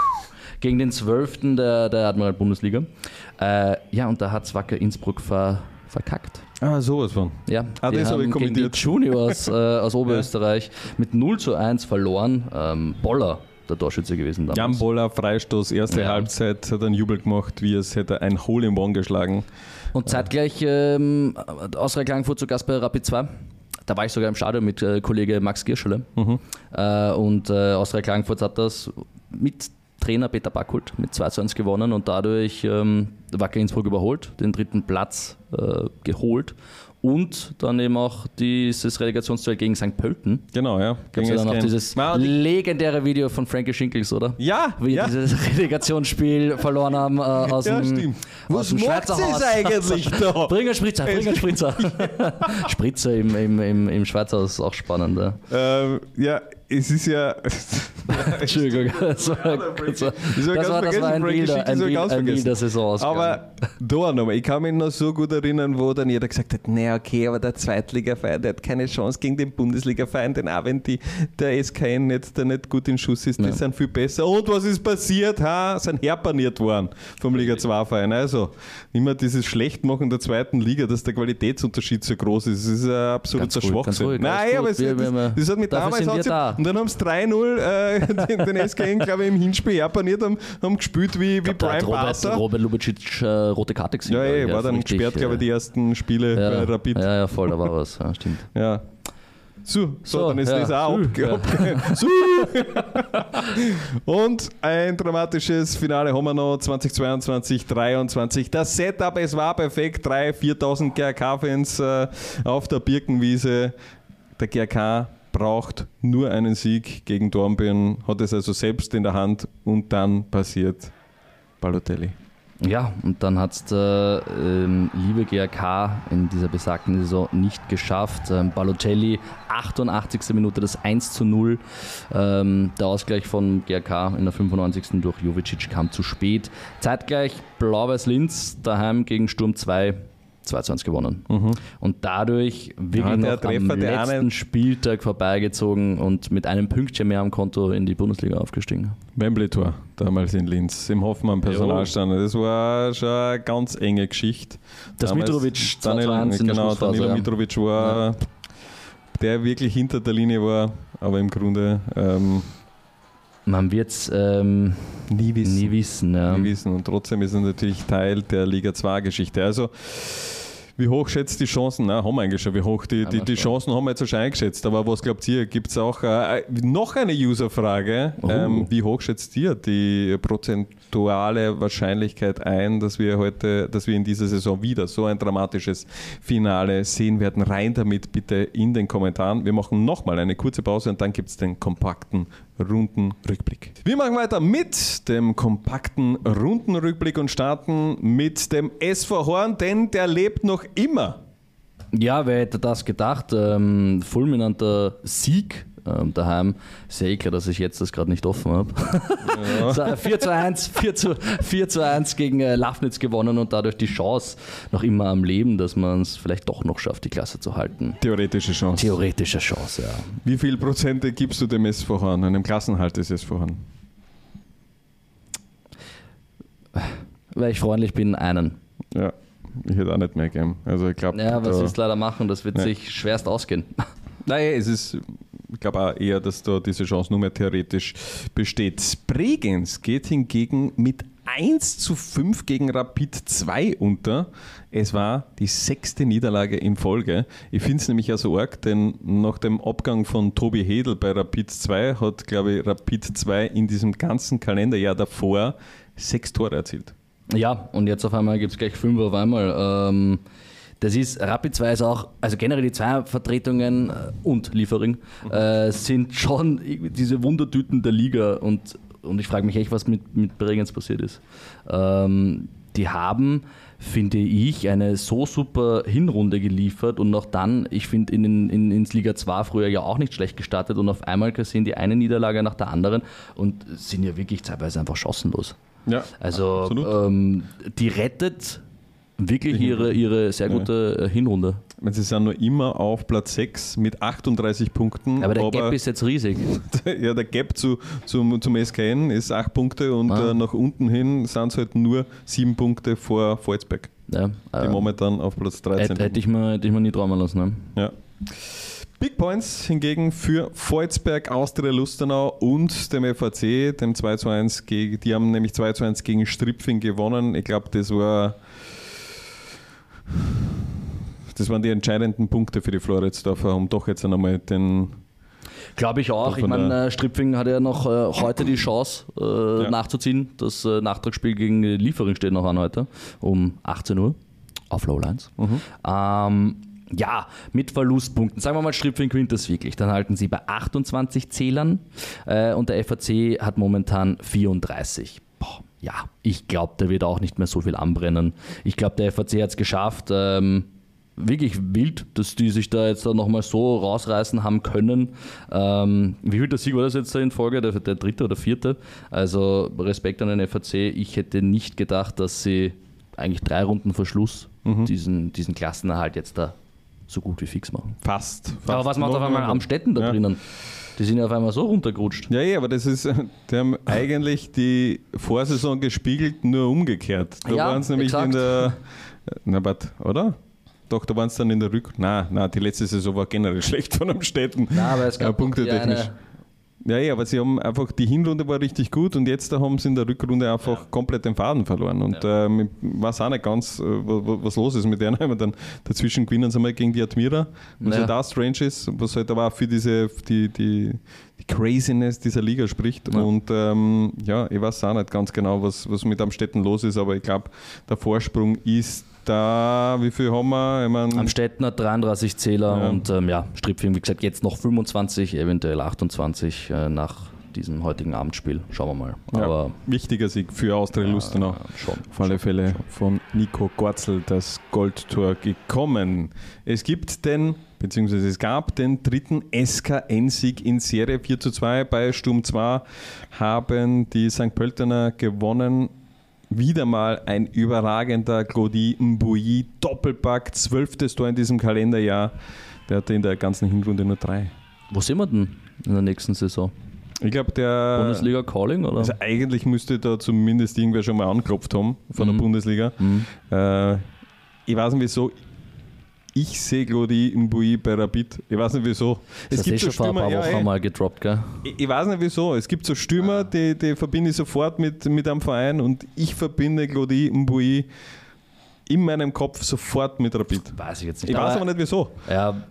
S5: Gegen den zwölften der, der Admiral-Bundesliga. Äh, ja, und da hat es Wacker Innsbruck ver, verkackt.
S1: Ja. Ah, sowas von.
S5: Ja,
S1: Ah,
S5: die
S1: das habe ich
S5: haben gegen die
S1: kommentiert.
S5: Juniors äh, aus Oberösterreich mit null zu eins verloren. Ähm, Boller, der Torschütze gewesen damals.
S1: Jan Boller, Freistoß, erste
S5: Ja.
S1: Halbzeit, hat einen Jubel gemacht, wie es hätte ein Hole in One geschlagen.
S5: Und zeitgleich ähm, Austria Klagenfurt zu Gast bei Rapid zwei. Da war ich sogar im Stadion mit äh, Kollege Max Gierschele.
S1: Mhm.
S5: Äh, und äh, Austria Klagenfurt hat das mit Trainer Peter Backhult mit zwei zu eins gewonnen und dadurch ähm, Wacker Innsbruck überholt, den dritten Platz äh, geholt und dann eben auch dieses Relegationsduell gegen Sankt Pölten.
S1: Genau, ja.
S5: Gab es ja dann auch
S1: S K N.
S5: dieses
S1: Na, und die-
S5: legendäre Video von Frankie Schinkels, oder?
S1: Ja,
S5: Wie
S1: ja.
S5: dieses Relegationsspiel verloren haben äh, aus
S1: Ja,
S5: dem,
S1: stimmt.
S5: aus
S1: Was
S5: dem
S1: macht
S5: Schweizer
S1: sie
S5: Haus.
S1: eigentlich da?
S5: Bring einen Spritzer, bring einen Spritzer. Spritzer im, im, im, im Schweizer Haus ist auch spannend. Ja.
S1: Ähm, ja, es ist ja.
S5: Entschuldigung, das war, das war,
S1: Ich soll
S5: das
S1: ganz
S5: war, das
S1: vergessen,
S5: war ein,
S1: Frankie
S5: wilder,
S1: Schick,
S5: ein,
S1: ich soll
S5: wild,
S1: ganz
S5: ein
S1: vergessen.
S5: wilder Saisonausgang.
S1: Aber da nochmal, ich kann mich noch so gut erinnern, wo dann jeder gesagt hat, naja, okay, aber der Zweitligaverein, der hat keine Chance gegen den Bundesligaverein, denn auch wenn die, der S K N nicht, der nicht gut in Schuss ist, die
S5: Ja.
S1: sind viel besser. Und was ist passiert? Ha, sind herpaniert worden vom Liga zwei Verein. Also, immer dieses Schlechtmachen der zweiten Liga, dass der Qualitätsunterschied so groß ist, das ist ein absoluter
S5: Ganz ruhig, ganz
S1: Schwachsinn.
S5: ruhig,
S1: Nein,
S5: alles
S1: aber
S5: gut.
S1: es,
S5: Wir-
S1: das,
S5: wir-
S1: das hat mit
S5: dafür
S1: damals
S5: sind wir
S1: hat sie-
S5: da.
S1: und dann haben sie drei null äh, den, den S K N, glaube ich, im Hinspiel herpaniert, haben, haben gespielt wie, wie
S5: da
S1: Brian
S5: hat Robert,
S1: Barca.
S5: Robert Lubicic äh, rote Karte gesehen.
S1: Ja,
S5: glaub
S1: ey,
S5: ich,
S1: war dann
S5: richtig,
S1: gesperrt, glaube ich, die ersten Spiele
S5: ja,
S1: bei Rapid.
S5: ja, ja, voll, da war was. Ja, stimmt.
S1: Ja. So, so,
S5: So,
S1: dann ist
S5: ja,
S1: das auch
S5: so,
S1: abge-
S5: ja.
S1: abge- so. Und ein dramatisches Finale haben wir noch zweitausendzweiundzwanzig dreiundzwanzig. Das Setup, es war perfekt. dreitausend, viertausend G R K-Fans äh, auf der Birkenwiese. Der G R K braucht nur einen Sieg gegen Dornbirn, hat es also selbst in der Hand und dann passiert Balotelli.
S5: Ja, und dann hat es der ähm, liebe G R K in dieser besagten Saison nicht geschafft. Ähm, Balotelli, achtundachtzigste Minute, das eins zu null. Ähm, der Ausgleich von G R K in der fünfundneunzigsten durch Jovicic kam zu spät. Zeitgleich Blau-Weiß Linz daheim gegen Sturm zwei, zwei zu eins gewonnen. Und dadurch wirklich
S1: Ja, der
S5: noch
S1: Treffer,
S5: am
S1: der
S5: letzten
S1: eine-
S5: Spieltag vorbeigezogen und mit einem Pünktchen mehr am Konto in die Bundesliga aufgestiegen.
S1: Wembley-Tor, damals in Linz, im Hoffmann-Personalstand. Das war schon eine ganz enge Geschichte.
S5: Das
S1: Damals
S5: Mitrovic zwei zu eins in der
S1: Genau,
S5: Schlussphase,
S1: Danilo
S5: ja.
S1: Mitrovic war, der wirklich hinter der Linie war, aber im Grunde ähm,
S5: Man wird es ähm,
S1: nie wissen.
S5: nie wissen. Ja.
S1: Nie wissen. Und trotzdem ist er natürlich Teil der Liga zwei Geschichte. Also, wie hoch schätzt die Chancen? Nein, haben wir eigentlich schon. Wie hoch die, die, die Chancen haben wir jetzt wahrscheinlich geschätzt. Aber was glaubt ihr? Gibt es auch äh, noch eine User-Frage?
S5: Oh.
S1: Ähm, wie hoch schätzt ihr die prozentuale Wahrscheinlichkeit ein, dass wir heute, dass wir in dieser Saison wieder so ein dramatisches Finale sehen werden? Rein damit bitte in den Kommentaren. Wir machen nochmal eine kurze Pause und dann gibt es den kompakten runden Rückblick. Wir machen weiter mit dem kompakten runden Rückblick und starten mit dem S V Horn, denn der lebt noch immer.
S5: Ja, wer hätte das gedacht? Ähm, fulminanter Sieg Ähm, daheim sehe ich klar, dass ich jetzt das gerade nicht offen habe. Ja. So, vier zu eins, vier zu eins gegen äh, Lafnitz gewonnen und dadurch die Chance noch immer am Leben, dass man es vielleicht doch noch schafft, die Klasse zu halten.
S1: Theoretische Chance.
S5: Theoretische Chance, ja.
S1: Wie viel Prozente gibst du dem S V Horn, einem Klassenhalt des S V Horn?
S5: Weil ich freundlich bin, einen.
S1: Ja, ich hätte auch nicht mehr gegeben. Also ich glaube,
S5: ja, was willst du leider machen? Das wird ja. sich schwerst ausgehen.
S1: Nein, es ist, ich glaube auch eher, dass da diese Chance nur mehr theoretisch besteht. Bregenz geht hingegen mit eins zu fünf gegen Rapid zwei unter. Es war die sechste Niederlage in Folge. Ich finde es nämlich auch so arg, denn nach dem Abgang von Tobi Hedl bei Rapid zwei hat, glaube ich, Rapid zwei in diesem ganzen Kalenderjahr davor sechs Tore erzielt.
S5: Ja, und jetzt auf einmal gibt es gleich fünf auf einmal. Ähm, das ist, Rapid zwei ist auch, also generell die zwei Vertretungen und Liefering äh, sind schon diese Wundertüten der Liga und, und ich frage mich echt, was mit, mit Bregenz passiert ist. Ähm, die haben, finde ich, eine so super Hinrunde geliefert und auch dann, ich finde, in, in, ins Liga zwei früher ja auch nicht schlecht gestartet und auf einmal kassieren die eine Niederlage nach der anderen und sind ja wirklich teilweise einfach chancenlos. Ja, also ähm, die rettet wirklich ihre, ihre sehr gute ja. Hinrunde.
S1: Sie sind nur immer auf Platz sechs mit achtunddreißig Punkten.
S5: Aber der aber, Gap ist jetzt riesig.
S1: Ja, der Gap zu, zum, zum S K N ist acht Punkte und ah. äh, nach unten hin sind es halt nur sieben Punkte vor Volzberg. Ja, die äh, momentan auf Platz dreizehn.
S5: Hätte, hätte, ich mir, hätte ich mir nie träumen lassen. Ne?
S1: Ja. Big Points hingegen für Volzberg, Austria Lustenau und dem F A C, dem zwei zu eins gegen, die haben nämlich zwei zu eins gegen Stripfing gewonnen. Ich glaube, das war das waren die entscheidenden Punkte für die Floridsdorfer, um doch jetzt einmal den...
S5: Glaube ich auch. Ich meine, Stripfing hat ja noch äh, heute die Chance äh, ja. nachzuziehen. Das äh, Nachtragsspiel gegen Liefering steht noch an heute um achtzehn Uhr auf Lowlands. Mhm. Ähm, Ja, mit Verlustpunkten. Sagen wir mal, Stripfing gewinnt das wirklich. Dann halten sie bei achtundzwanzig Zählern äh, und der F A C hat momentan vierunddreißig. Boah, ja, ich glaube, der wird auch nicht mehr so viel anbrennen. Ich glaube, der F A C hat es geschafft. Ähm, wirklich wild, dass die sich da jetzt da nochmal so rausreißen haben können. Ähm, wie viel der Sieg war das jetzt in Folge? Der, der dritte oder vierte? Also Respekt an den F A C. Ich hätte nicht gedacht, dass sie eigentlich drei Runden vor Schluss mhm. diesen, diesen Klassenerhalt jetzt da so gut wie fix machen.
S1: Fast. fast.
S5: Aber was macht auf einmal Amstetten da ja. drinnen? Die sind ja auf einmal so runtergerutscht.
S1: Ja, ja, aber das ist, die haben eigentlich die Vorsaison gespiegelt, nur umgekehrt. Da ja, waren es nämlich exakt. in der, na warte, oder? Doch, da waren es dann in der Rück... Nein, nein, die letzte Saison war generell schlecht von Amstetten.
S5: Nein, aber es gab
S1: ja, punktetechnisch. Ja, ja, aber sie haben einfach, die Hinrunde war richtig gut und jetzt da haben sie in der Rückrunde einfach ja. komplett den Faden verloren. Und ja. ähm, ich weiß auch nicht ganz, was los ist mit denen. Dann dazwischen gewinnen sie mal gegen die Admira, was ja. halt auch strange ist, was halt aber auch für diese, die, die, die Craziness dieser Liga spricht. Ja. Und ähm, ja, ich weiß auch nicht ganz genau, was, was mit Amstetten los ist, aber ich glaube, der Vorsprung ist da, wie viel haben wir? Ich mein,
S5: Amstetten hat dreiunddreißig Zähler ja. und ähm, ja, Stripfing, wie gesagt, jetzt noch fünfundzwanzig, eventuell achtundzwanzig äh, nach diesem heutigen Abendspiel. Schauen wir mal.
S1: Ja,
S5: aber
S1: wichtiger Sieg für Austria ja, Lustenau.
S5: Schon.
S1: Auf alle Fälle schon. Von Nico Gorzel das Goldtor gekommen. Es gibt den, beziehungsweise es gab den dritten S K N-Sieg in Serie. vier zu zwei bei Sturm zwei haben die Sankt Pöltener gewonnen. Wieder mal ein überragender Claudie Mbouy, Doppelpack, zwölftes Tor in diesem Kalenderjahr. Der hatte in der ganzen Hinrunde nur drei.
S5: Wo sind wir denn in der nächsten Saison?
S1: Ich glaube, der...
S5: Bundesliga Calling, oder?
S1: Also eigentlich müsste da zumindest irgendwer schon mal angeklopft haben von mhm. der Bundesliga. Mhm. Äh, ich weiß nicht wieso. Ich sehe Claudie Mbouy bei Rapid. Ich weiß nicht wieso.
S5: Es das gibt so schon Stürmer, vor ein paar Wochen ja, mal gedroppt, gell?
S1: Ich, ich weiß nicht wieso. Es gibt so Stürmer, die, die verbinde ich sofort mit, mit einem Verein und ich verbinde Claudie Mbouy in meinem Kopf sofort mit Rapid.
S5: Weiß ich jetzt nicht.
S1: Ich aber, weiß aber nicht wieso.
S5: Ja,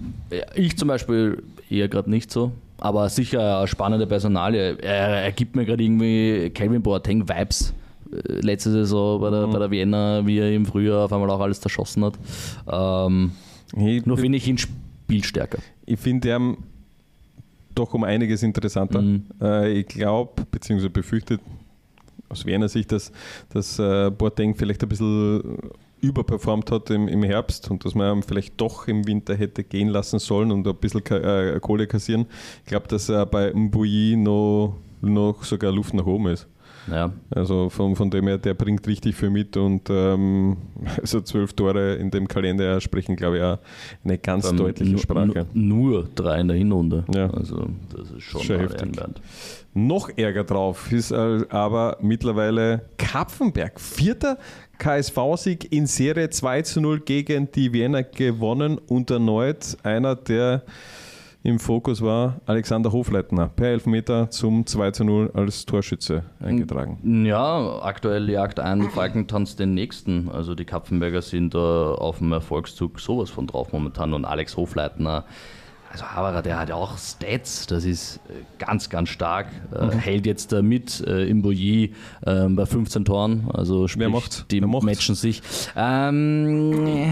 S5: ich zum Beispiel eher gerade nicht so. Aber sicher eine spannende Personalie. Er, er gibt mir gerade irgendwie Calvin Boateng-Vibes. Letzte Saison bei der, mhm. bei der Vienna, wie er im Frühjahr auf einmal auch alles zerschossen hat. Ähm, ich, nur finde ich ihn spielstärker.
S1: Ich finde ihn doch um einiges interessanter. Mhm. Äh, ich glaube, beziehungsweise befürchtet aus Wiener Sicht, dass, dass äh, Boateng vielleicht ein bisschen überperformt hat im, im Herbst und dass man ihn vielleicht doch im Winter hätte gehen lassen sollen und ein bisschen äh, Kohle kassieren. Ich glaube, dass er bei Mbouyi noch, noch sogar Luft nach oben ist.
S5: Ja.
S1: Also von, von dem her, der bringt richtig viel mit und ähm, also zwölf Tore in dem Kalender sprechen, glaube ich, auch eine ganz
S5: Ähm,
S1: deutliche
S5: nu-
S1: Sprache.
S5: nu- Nur drei in der Hinrunde.
S1: Ja.
S5: Also das ist schon,
S1: Schon
S5: mal
S1: heftig.
S5: ehrenwert.
S1: Noch Ärger drauf ist äh, aber mittlerweile Kapfenberg. Vierter K S V-Sieg in Serie zwei zu null gegen die Wiener gewonnen und erneut einer, der im Fokus war, Alexander Hofleitner, per Elfmeter zum zwei zu null als Torschütze eingetragen.
S5: Ja, aktuell jagt ein Falkentanz den nächsten. Also die Kapfenberger sind da auf dem Erfolgszug sowas von drauf momentan. Und Alex Hofleitner, also Haberer, der hat ja auch Stats, das ist äh, ganz, ganz stark. Äh,
S1: Mhm.
S5: Hält jetzt da mit äh, im Mbouyi äh, bei fünfzehn Toren. Also sprich,
S1: macht's?
S5: die
S1: Wer macht's?
S5: matchen sich. Ähm,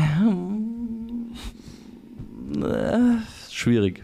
S5: äh, schwierig.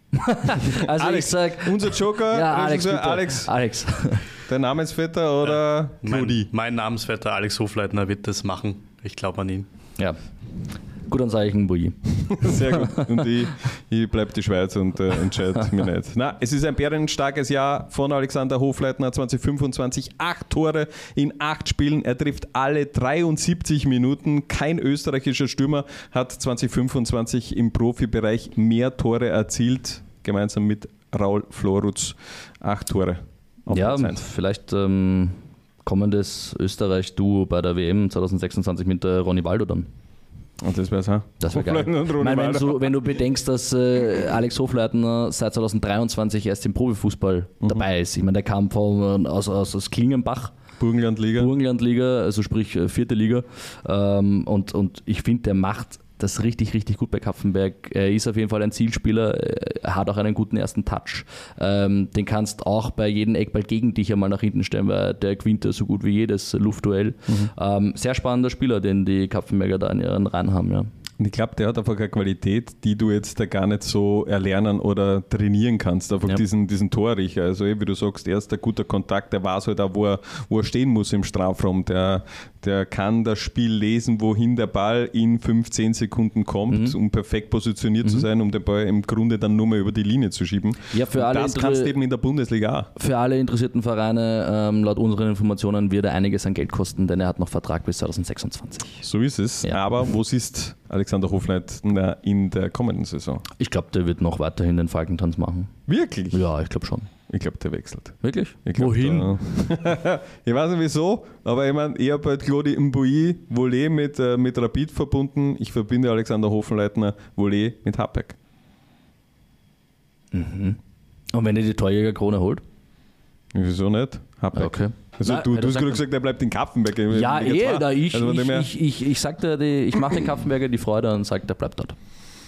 S5: Also
S1: Alex,
S5: ich sag,
S1: unser Joker,
S5: ja, Alex,
S1: Regisseur
S5: bitte.
S1: Alex,
S5: Alex.
S1: der Namensvetter oder
S4: Mein,
S1: Rudi?
S4: mein Namensvetter Alex Hofleitner wird das machen. Ich glaube an ihn.
S5: Ja. Gut, dann sage ich ein Mbouyi.
S1: Sehr gut. Und ich, ich bleibe die Schweiz und äh, entscheide mich nicht. Na, es ist ein bärenstarkes Jahr von Alexander Hofleitner, zwanzig fünfundzwanzig. Acht Tore in acht Spielen. Er trifft alle dreiundsiebzig Minuten. Kein österreichischer Stürmer hat zwanzig fünfundzwanzig im Profibereich mehr Tore erzielt. Gemeinsam mit Raul Florutz. Acht Tore. Auf
S5: Ja,
S1: Platz eins.
S5: vielleicht ähm, kommendes Österreich-Duo bei der W M zwanzig sechsundzwanzig mit äh, Ronny Waldo dann.
S1: Und das wär's, ha?
S5: Das wäre geil.
S1: Hofleitner und
S5: Ich
S1: Ronny
S5: meine, wenn,
S1: Waldo.
S5: du, wenn du bedenkst, dass äh, Alex Hofleitner seit zwanzig dreiundzwanzig erst im Profifußball
S1: Mhm.
S5: dabei ist. Ich meine, der kam von, aus, aus, aus Klingenbach,
S1: Burgenlandliga.
S5: Burgenlandliga, also sprich äh, vierte Liga. Ähm, und, und ich finde, der macht das richtig, richtig gut bei Kapfenberg. Er ist auf jeden Fall ein Zielspieler, er hat auch einen guten ersten Touch. Ähm, den kannst auch bei jedem Eckball gegen dich einmal nach hinten stellen, weil der gewinnt ja so gut wie jedes Luftduell.
S1: Mhm.
S5: Ähm, sehr spannender Spieler, den die Kapfenberger da in ihren Reihen haben. Ja.
S1: Und ich glaube, der hat einfach eine Qualität, die du jetzt da gar nicht so erlernen oder trainieren kannst. Einfach
S5: Ja.
S1: diesen, diesen Torriecher. Also, eh, wie du sagst, er ist ein guter Kontakt, der weiß halt auch, wo er, wo er stehen muss im Strafraum. Der, der kann das Spiel lesen, wohin der Ball in fünfzehn Sekunden kommt,
S5: Mhm.
S1: um perfekt positioniert zu sein, um den Ball im Grunde dann nur mal über die Linie zu schieben.
S5: Ja, für
S1: Und
S5: alle
S1: das
S5: Inter-
S1: kannst du eben in der Bundesliga auch.
S5: Für alle interessierten Vereine, ähm, laut unseren Informationen, wird er einiges an Geld kosten, denn er hat noch Vertrag bis zwanzig sechsundzwanzig.
S1: So ist es.
S5: Ja.
S1: Aber wo ist Alexander Hofleitner in der kommenden Saison?
S5: Ich glaube, der wird noch weiterhin den Falkentanz machen.
S1: Wirklich?
S5: Ja, ich glaube schon.
S1: Ich glaube, der wechselt.
S5: Wirklich?
S1: Ich glaub,
S5: Wohin?
S1: Da, ich weiß nicht wieso, aber ich meine, ich habe halt Claude Mbouyi, Volley mit, äh, mit Rapid verbunden. Ich verbinde Alexander Hofleitner, Volley mit Habeck.
S5: Und wenn er die Torjägerkrone holt?
S1: Wieso nicht? Habeck.
S5: Okay.
S1: Also
S5: Nein,
S1: du,
S5: ja,
S1: du
S5: das
S1: hast
S5: sagt
S1: gerade gesagt, er bleibt in Kapfenberg. in
S5: Ja,
S1: Liga
S5: eh,
S1: zwei.
S5: da ich,
S1: Also von dem her-
S5: ich, ich, ich, ich sagte, die, ich mache den Kapfenberger die Freude und sage, der bleibt dort.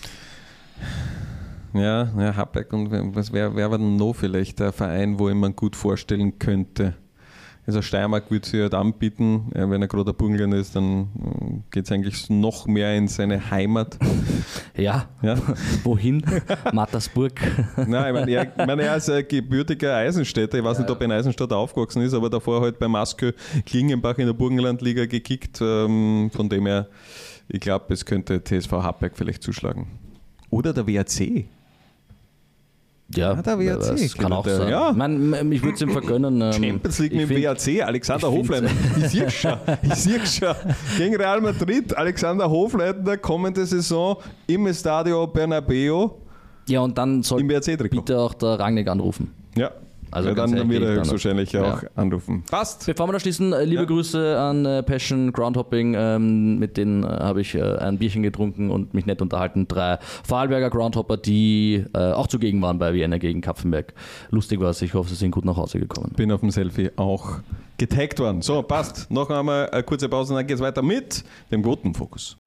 S1: Ja, ja, Habeck und wer- was wäre wär denn noch vielleicht ein Verein, wo ich mir gut vorstellen könnte? Also Steiermark würde sich halt anbieten, äh, wenn er gerade ein Burgenland ist, dann geht es eigentlich noch mehr in seine Heimat.
S5: Ja,
S1: Ja?
S5: wohin? Mattersburg.
S1: Nein, ich meine, er, ich meine, er ist ein gebürtiger Eisenstädter. Ich weiß nicht, ob er in Eisenstadt aufgewachsen ist, aber davor halt bei Maskö Klingenbach in der Burgenlandliga gekickt. Ähm, von dem her, ich glaube, es könnte T S V Habeck vielleicht zuschlagen. Oder der W R C.
S5: Ja,
S1: Ah, der W R C,
S5: das kann auch
S1: der-
S5: sein.
S1: ja.
S5: Man, ich würde es ihm vergönnen. Ähm,
S1: Champions League
S5: ich
S1: mit dem
S5: find-
S1: W R C, Alexander
S5: ich find-
S1: Hofleitner. Ich sehe schon, ich sehe schon. Gegen Real Madrid, Alexander Hofleitner, kommende Saison im Estadio Bernabeu
S5: Ja, und dann soll
S1: im W R C-Trikot.
S5: bitte auch der Rangnick anrufen.
S1: Ja,
S5: Also
S1: ja,
S5: ganz
S1: dann wird
S5: ehrlich,
S1: er
S5: dann-
S1: höchstwahrscheinlich
S5: Ja.
S1: auch anrufen. Passt.
S5: Bevor wir da schließen, äh, liebe
S1: Ja.
S5: Grüße an äh, Passion Groundhopping. Ähm, mit denen äh, habe ich äh, ein Bierchen getrunken und mich nett unterhalten. Drei Vorarlberger Groundhopper, die äh, auch zugegen waren bei Vienna gegen Kapfenberg. Lustig war es. Ich hoffe, sie sind gut nach Hause gekommen.
S1: Bin auf dem Selfie auch getaggt worden. So, passt. Noch einmal eine kurze Pause, dann geht es weiter mit dem Quotenfokus.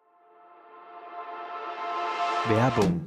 S2: Werbung.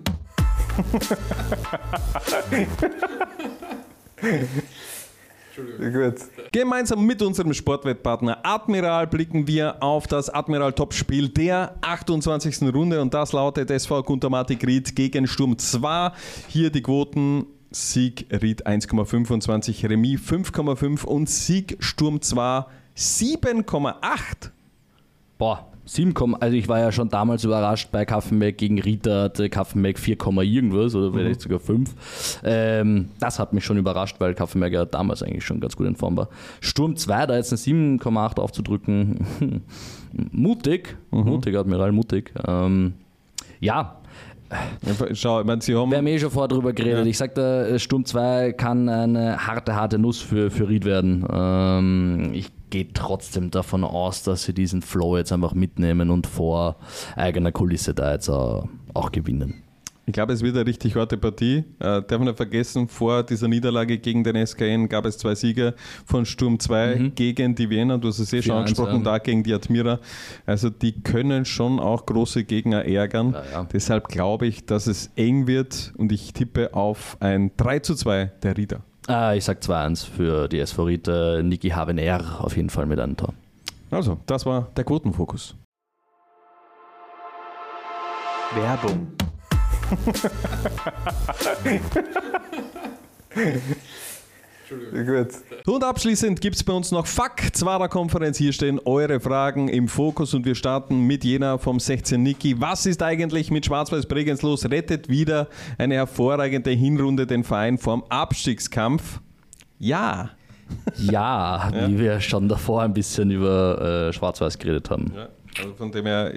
S1: Gut. Gemeinsam mit unserem Sportwettpartner Admiral blicken wir auf das Admiral-Topspiel der achtundzwanzigsten Runde und das lautet S V Guntermatic Ried gegen Sturm zwei. Hier die Quoten: Sieg Ried eins Komma fünfundzwanzig, Remis fünf Komma fünf und Sieg Sturm zwei sieben Komma acht.
S5: Boah, sieben, also ich war ja schon damals überrascht bei Kaffenberg gegen Ritter, hatte Kaffenberg vier, irgendwas oder vielleicht mhm. sogar fünf. Ähm, das hat mich schon überrascht, weil Kaffenberg ja damals eigentlich schon ganz gut in Form war. Sturm zwei, da jetzt eine sieben Komma acht aufzudrücken, mutig, mhm. mutig, Admiral, mutig. Ähm, ja,
S1: Schau, ich meine, Sie haben.
S5: Wir haben eh schon vorher drüber geredet.
S1: Ja.
S5: Ich sagte, Sturm zwei kann eine harte, harte Nuss für, für Ried werden. Ähm, ich gehe trotzdem davon aus, dass sie diesen Flow jetzt einfach mitnehmen und vor eigener Kulisse da jetzt auch, auch gewinnen.
S1: Ich glaube, es wird eine richtig harte Partie. Äh, darf man nicht vergessen, vor dieser Niederlage gegen den S K N gab es zwei Sieger von Sturm zwei mhm. gegen die Wiener. Du hast es eh schon angesprochen, ja. Da gegen die Admira. Also die können schon auch große Gegner ärgern. Ja, ja. Deshalb glaube ich, dass es eng wird und ich tippe auf ein drei zu zwei der Rieder.
S5: Ah, ich sage zwei eins für die S V Ried. Äh, Niki Havener auf jeden Fall mit einem Tor.
S1: Also, das war der Quotenfokus.
S2: Werbung.
S1: Gut. Und abschließend gibt es bei uns noch Fuck Zwarer Konferenz. Hier stehen eure Fragen im Fokus und wir starten mit Jena vom sechzehn Niki. Was ist eigentlich mit Schwarz-Weiß Bregenz los? Rettet wieder eine hervorragende Hinrunde den Verein vorm Abstiegskampf? Ja.
S5: Ja, ja, wie wir schon davor ein bisschen über äh, Schwarz-Weiß geredet haben.
S1: Ja, also von dem her,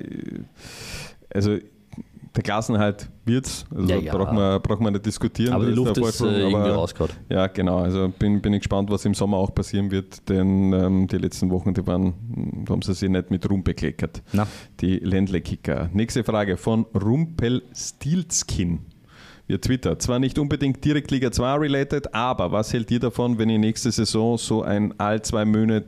S1: also der Klassenerhalt wird's, also
S5: ja, ja.
S1: braucht man, braucht man nicht diskutieren.
S5: Aber die Luft ist äh, irgendwie
S1: aber,
S5: rausgehauen.
S1: Ja, genau. Also bin, bin ich gespannt, was im Sommer auch passieren wird, denn ähm, die letzten Wochen, die waren, da haben sie sich nicht mit Ruhm bekleckert. Na. Die Ländle-Kicker. Nächste Frage von Rumpelstilzkin. Ihr Twitter. Zwar nicht unbedingt direkt Liga zwei related, aber was hält ihr davon, wenn ihr nächste Saison so ein all zwei Monat,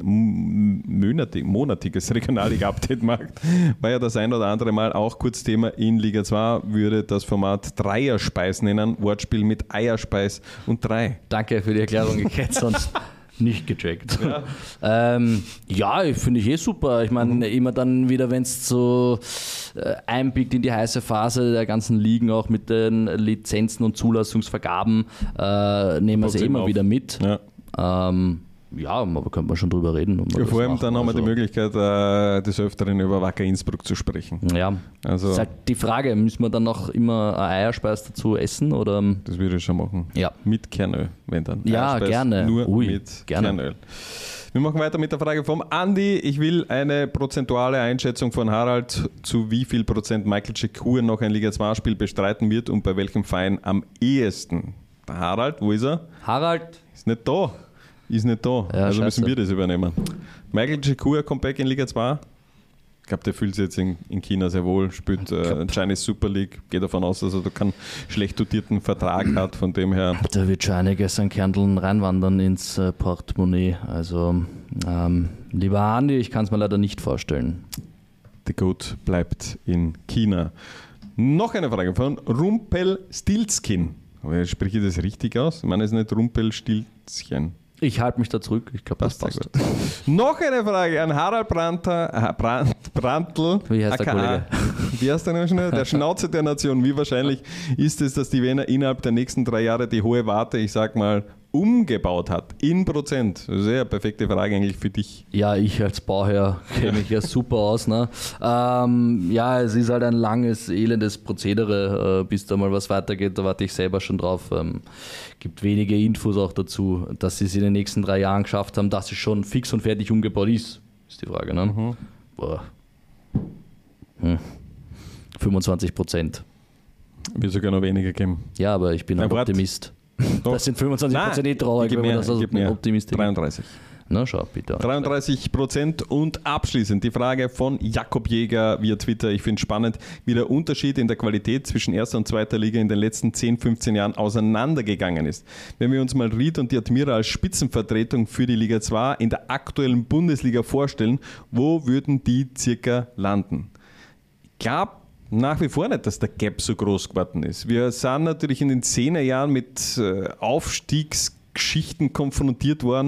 S1: Monati, monatiges Regionalliga-Update macht? War ja das ein oder andere Mal auch kurz Thema in Liga zwei, würde das Format Dreierspeis nennen, Wortspiel mit Eierspeis und drei.
S5: Danke für die Erklärung, ich hätte sonst nicht gecheckt. Ja, ähm, ja finde ich eh super. Ich meine, mhm. immer dann wieder, wenn es so äh, einbiegt in die heiße Phase der ganzen Ligen, auch mit den Lizenzen und Zulassungsvergaben, äh, nehmen wir sie immer auf. wieder mit. Ja. Ähm, ja, aber könnte man schon drüber reden.
S1: Ja, vor allem dann haben wir also die Möglichkeit, äh, des Öfteren über Wacker Innsbruck zu sprechen.
S5: Ja, also das ist halt die Frage, müssen wir dann noch immer ein Eierspeis dazu essen? Oder?
S1: Das würde ich schon machen.
S5: Ja.
S1: Mit Kernöl, wenn dann.
S5: Ja,
S1: Eierspeis
S5: gerne.
S1: Nur
S5: Ui,
S1: mit
S5: gerne.
S1: Kernöl. Wir machen weiter mit der Frage vom Andi. Ich will eine prozentuale Einschätzung von Harald, zu wie viel Prozent Michael Chekhour noch ein Liga zwei Spiel bestreiten wird und bei welchem Verein am ehesten. Der Harald, wo ist er?
S5: Harald?
S1: Ist nicht da. Ist nicht da. Ja, also scheiße. Müssen wir das übernehmen. Michael Chekhour kommt back in Liga zwei. Ich glaube, der fühlt sich jetzt in, in China sehr wohl, spielt äh, Chinese Super League, geht davon aus, dass er da keinen schlecht dotierten Vertrag hat, von dem her.
S5: Da wird schon einiges an Kernteln reinwandern ins äh, Portemonnaie. Also, ähm, lieber Andi, ich kann es mir leider nicht vorstellen.
S1: Der Goat bleibt in China. Noch eine Frage von Rumpelstilzkin. Spreche ich das richtig aus? Ich meine, es ist nicht Rumpelstilzchen.
S5: Ich halte mich da zurück. Ich glaube, das passt.
S1: Noch eine Frage an Harald Brandter, Brand, Brandl.
S5: Wie heißt der Kollege?
S1: Wie heißt der noch schnell? Der Schnauze der Nation. Wie wahrscheinlich ist es, dass die Wiener innerhalb der nächsten drei Jahre die hohe Warte, ich sag mal, umgebaut hat? In Prozent. Sehr perfekte Frage eigentlich für dich.
S5: Ja, ich als Bauherr kenne mich ja super aus. Ne? Ähm, ja, es ist halt ein langes, elendes Prozedere, äh, bis da mal was weitergeht. Da warte ich selber schon drauf. Ähm, gibt wenige Infos auch dazu, dass sie es in den nächsten drei Jahren geschafft haben, dass es schon fix und fertig umgebaut ist. Ist die Frage, ne? Mhm. Boah. Hm. fünfundzwanzig Prozent.
S1: Wird sogar noch weniger geben.
S5: Ja, aber ich bin ein Optimist. Doch. Das sind fünfundzwanzig Prozent eh traurig, wenn man das als Optimist denkt.
S1: dreiunddreißig.
S5: Na, schau, bitte.
S1: dreiunddreißig Prozent und abschließend die Frage von Jakob Jäger via Twitter. Ich finde es spannend, wie der Unterschied in der Qualität zwischen erster und zweiter Liga in den letzten zehn, fünfzehn Jahren auseinandergegangen ist. Wenn wir uns mal Ried und die Admira als Spitzenvertretung für die Liga zwei in der aktuellen Bundesliga vorstellen, wo würden die circa landen? Ich glaube nach wie vor nicht, dass der Gap so groß geworden ist. Wir sind natürlich in den zehner Jahren mit Aufstiegsgeschichten konfrontiert worden,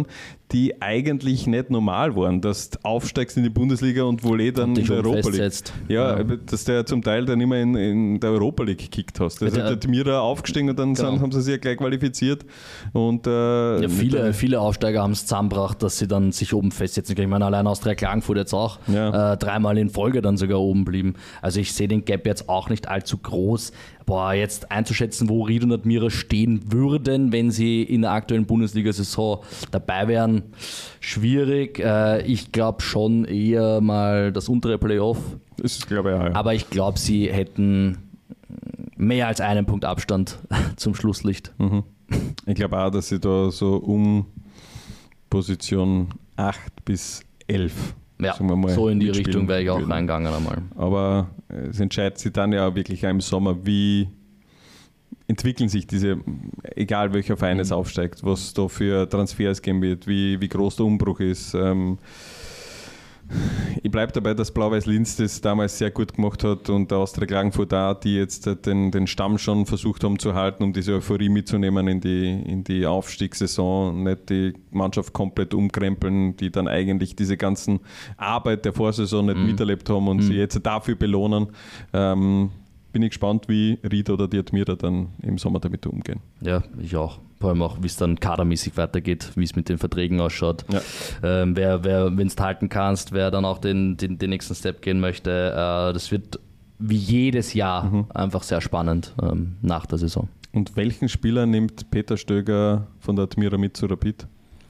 S1: die eigentlich nicht normal waren, dass du aufsteigst in die Bundesliga und wohl eh dann
S5: Und
S1: in
S5: dich
S1: der Europa League.
S5: festsetzt.
S1: Ja,
S5: Ja.
S1: dass der zum Teil dann immer in, in der Europa League gekickt hast. Also
S5: Ja, der-
S1: der Mira aufgestiegen und dann
S5: Genau.
S1: sind, haben sie sich ja gleich qualifiziert. Und, äh,
S5: Ja,
S1: mit
S5: viele,
S1: der-
S5: viele Aufsteiger haben es zusammengebracht, dass sie dann sich oben festsetzen können. Ich meine, allein Austria Klagenfurt jetzt auch
S1: Ja.
S5: äh, dreimal in Folge dann sogar oben blieben. Also ich sehe den Gap jetzt auch nicht allzu groß. Boah, jetzt einzuschätzen, wo Ried und Admira stehen würden, wenn sie in der aktuellen Bundesliga-Saison dabei wären, schwierig. Äh, ich glaube schon eher mal das untere Playoff.
S1: Das ist, glaube ich, auch, ja.
S5: Aber ich glaube, sie hätten mehr als einen Punkt Abstand zum Schlusslicht.
S1: Ich glaube auch, dass sie da so um Position acht bis elf,
S5: Ja,
S1: sagen wir mal,
S5: so in die
S1: mitspielen
S5: Richtung wäre ich auch
S1: würden.
S5: reingegangen einmal.
S1: Aber es entscheidet sich dann ja wirklich auch im Sommer, wie entwickeln sich diese, egal welcher Verein es aufsteigt, was da für Transfers geben wird, wie, wie groß der Umbruch ist. Ähm, ich bleibe dabei, dass Blau-Weiß-Linz das damals sehr gut gemacht hat und der Austria Klagenfurt auch, die jetzt den, den Stamm schon versucht haben zu halten, um diese Euphorie mitzunehmen in die, in die Aufstiegssaison, nicht die Mannschaft komplett umkrempeln, die dann eigentlich diese ganzen Arbeit der Vorsaison nicht miterlebt haben und sie jetzt dafür belohnen. Ähm, bin ich gespannt, wie Ried oder die Admira dann im Sommer damit umgehen.
S5: Ja, ich auch. Vor allem auch, wie es dann kadermäßig weitergeht, wie es mit den Verträgen ausschaut.
S1: Ja.
S5: Ähm, wer, wer wenn es halten kannst, wer dann auch den, den, den nächsten Step gehen möchte, äh, das wird wie jedes Jahr einfach sehr spannend ähm, nach der Saison.
S1: Und welchen Spieler nimmt Peter Stöger von der Admira mit zu Rapid?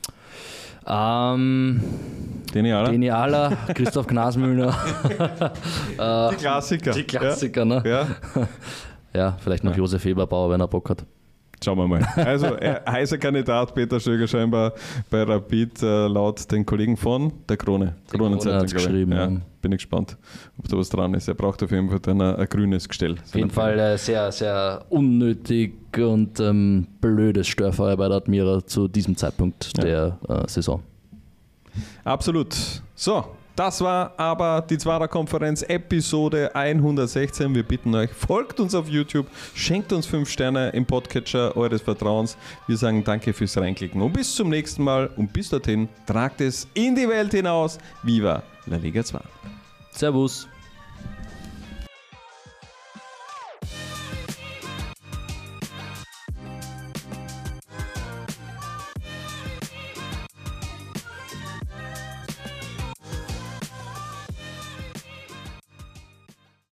S5: Ähm,
S1: Deniala?
S5: Genialer, Christoph Gnasmühlner. äh,
S1: Die Klassiker.
S5: die Klassiker, ne?
S1: Ja.
S5: Ja, vielleicht noch Josef Eberbauer, wenn er Bock hat.
S1: Schauen wir mal. Also, äh, heißer Kandidat Peter Stöger scheinbar bei Rapid äh, laut den Kollegen von der Krone.
S5: Die Krone hat's
S1: glaube ich.
S5: geschrieben,
S1: Ja,
S5: ja.
S1: bin ich gespannt, ob da was dran ist. Er braucht auf jeden Fall dann ein, ein grünes Gestell.
S5: Auf jeden Fall äh, sehr, sehr unnötig und ähm, blödes Störfeuer bei der Admira zu diesem Zeitpunkt
S1: Ja.
S5: der äh, Saison.
S1: Absolut. So, das war aber die Zwarer-Konferenz Episode hundertsechzehn. Wir bitten euch, folgt uns auf YouTube, schenkt uns fünf Sterne im Podcatcher eures Vertrauens. Wir sagen danke fürs Reinklicken und bis zum nächsten Mal. Und bis dorthin, tragt es in die Welt hinaus. Viva la Liga zwei.
S5: Servus.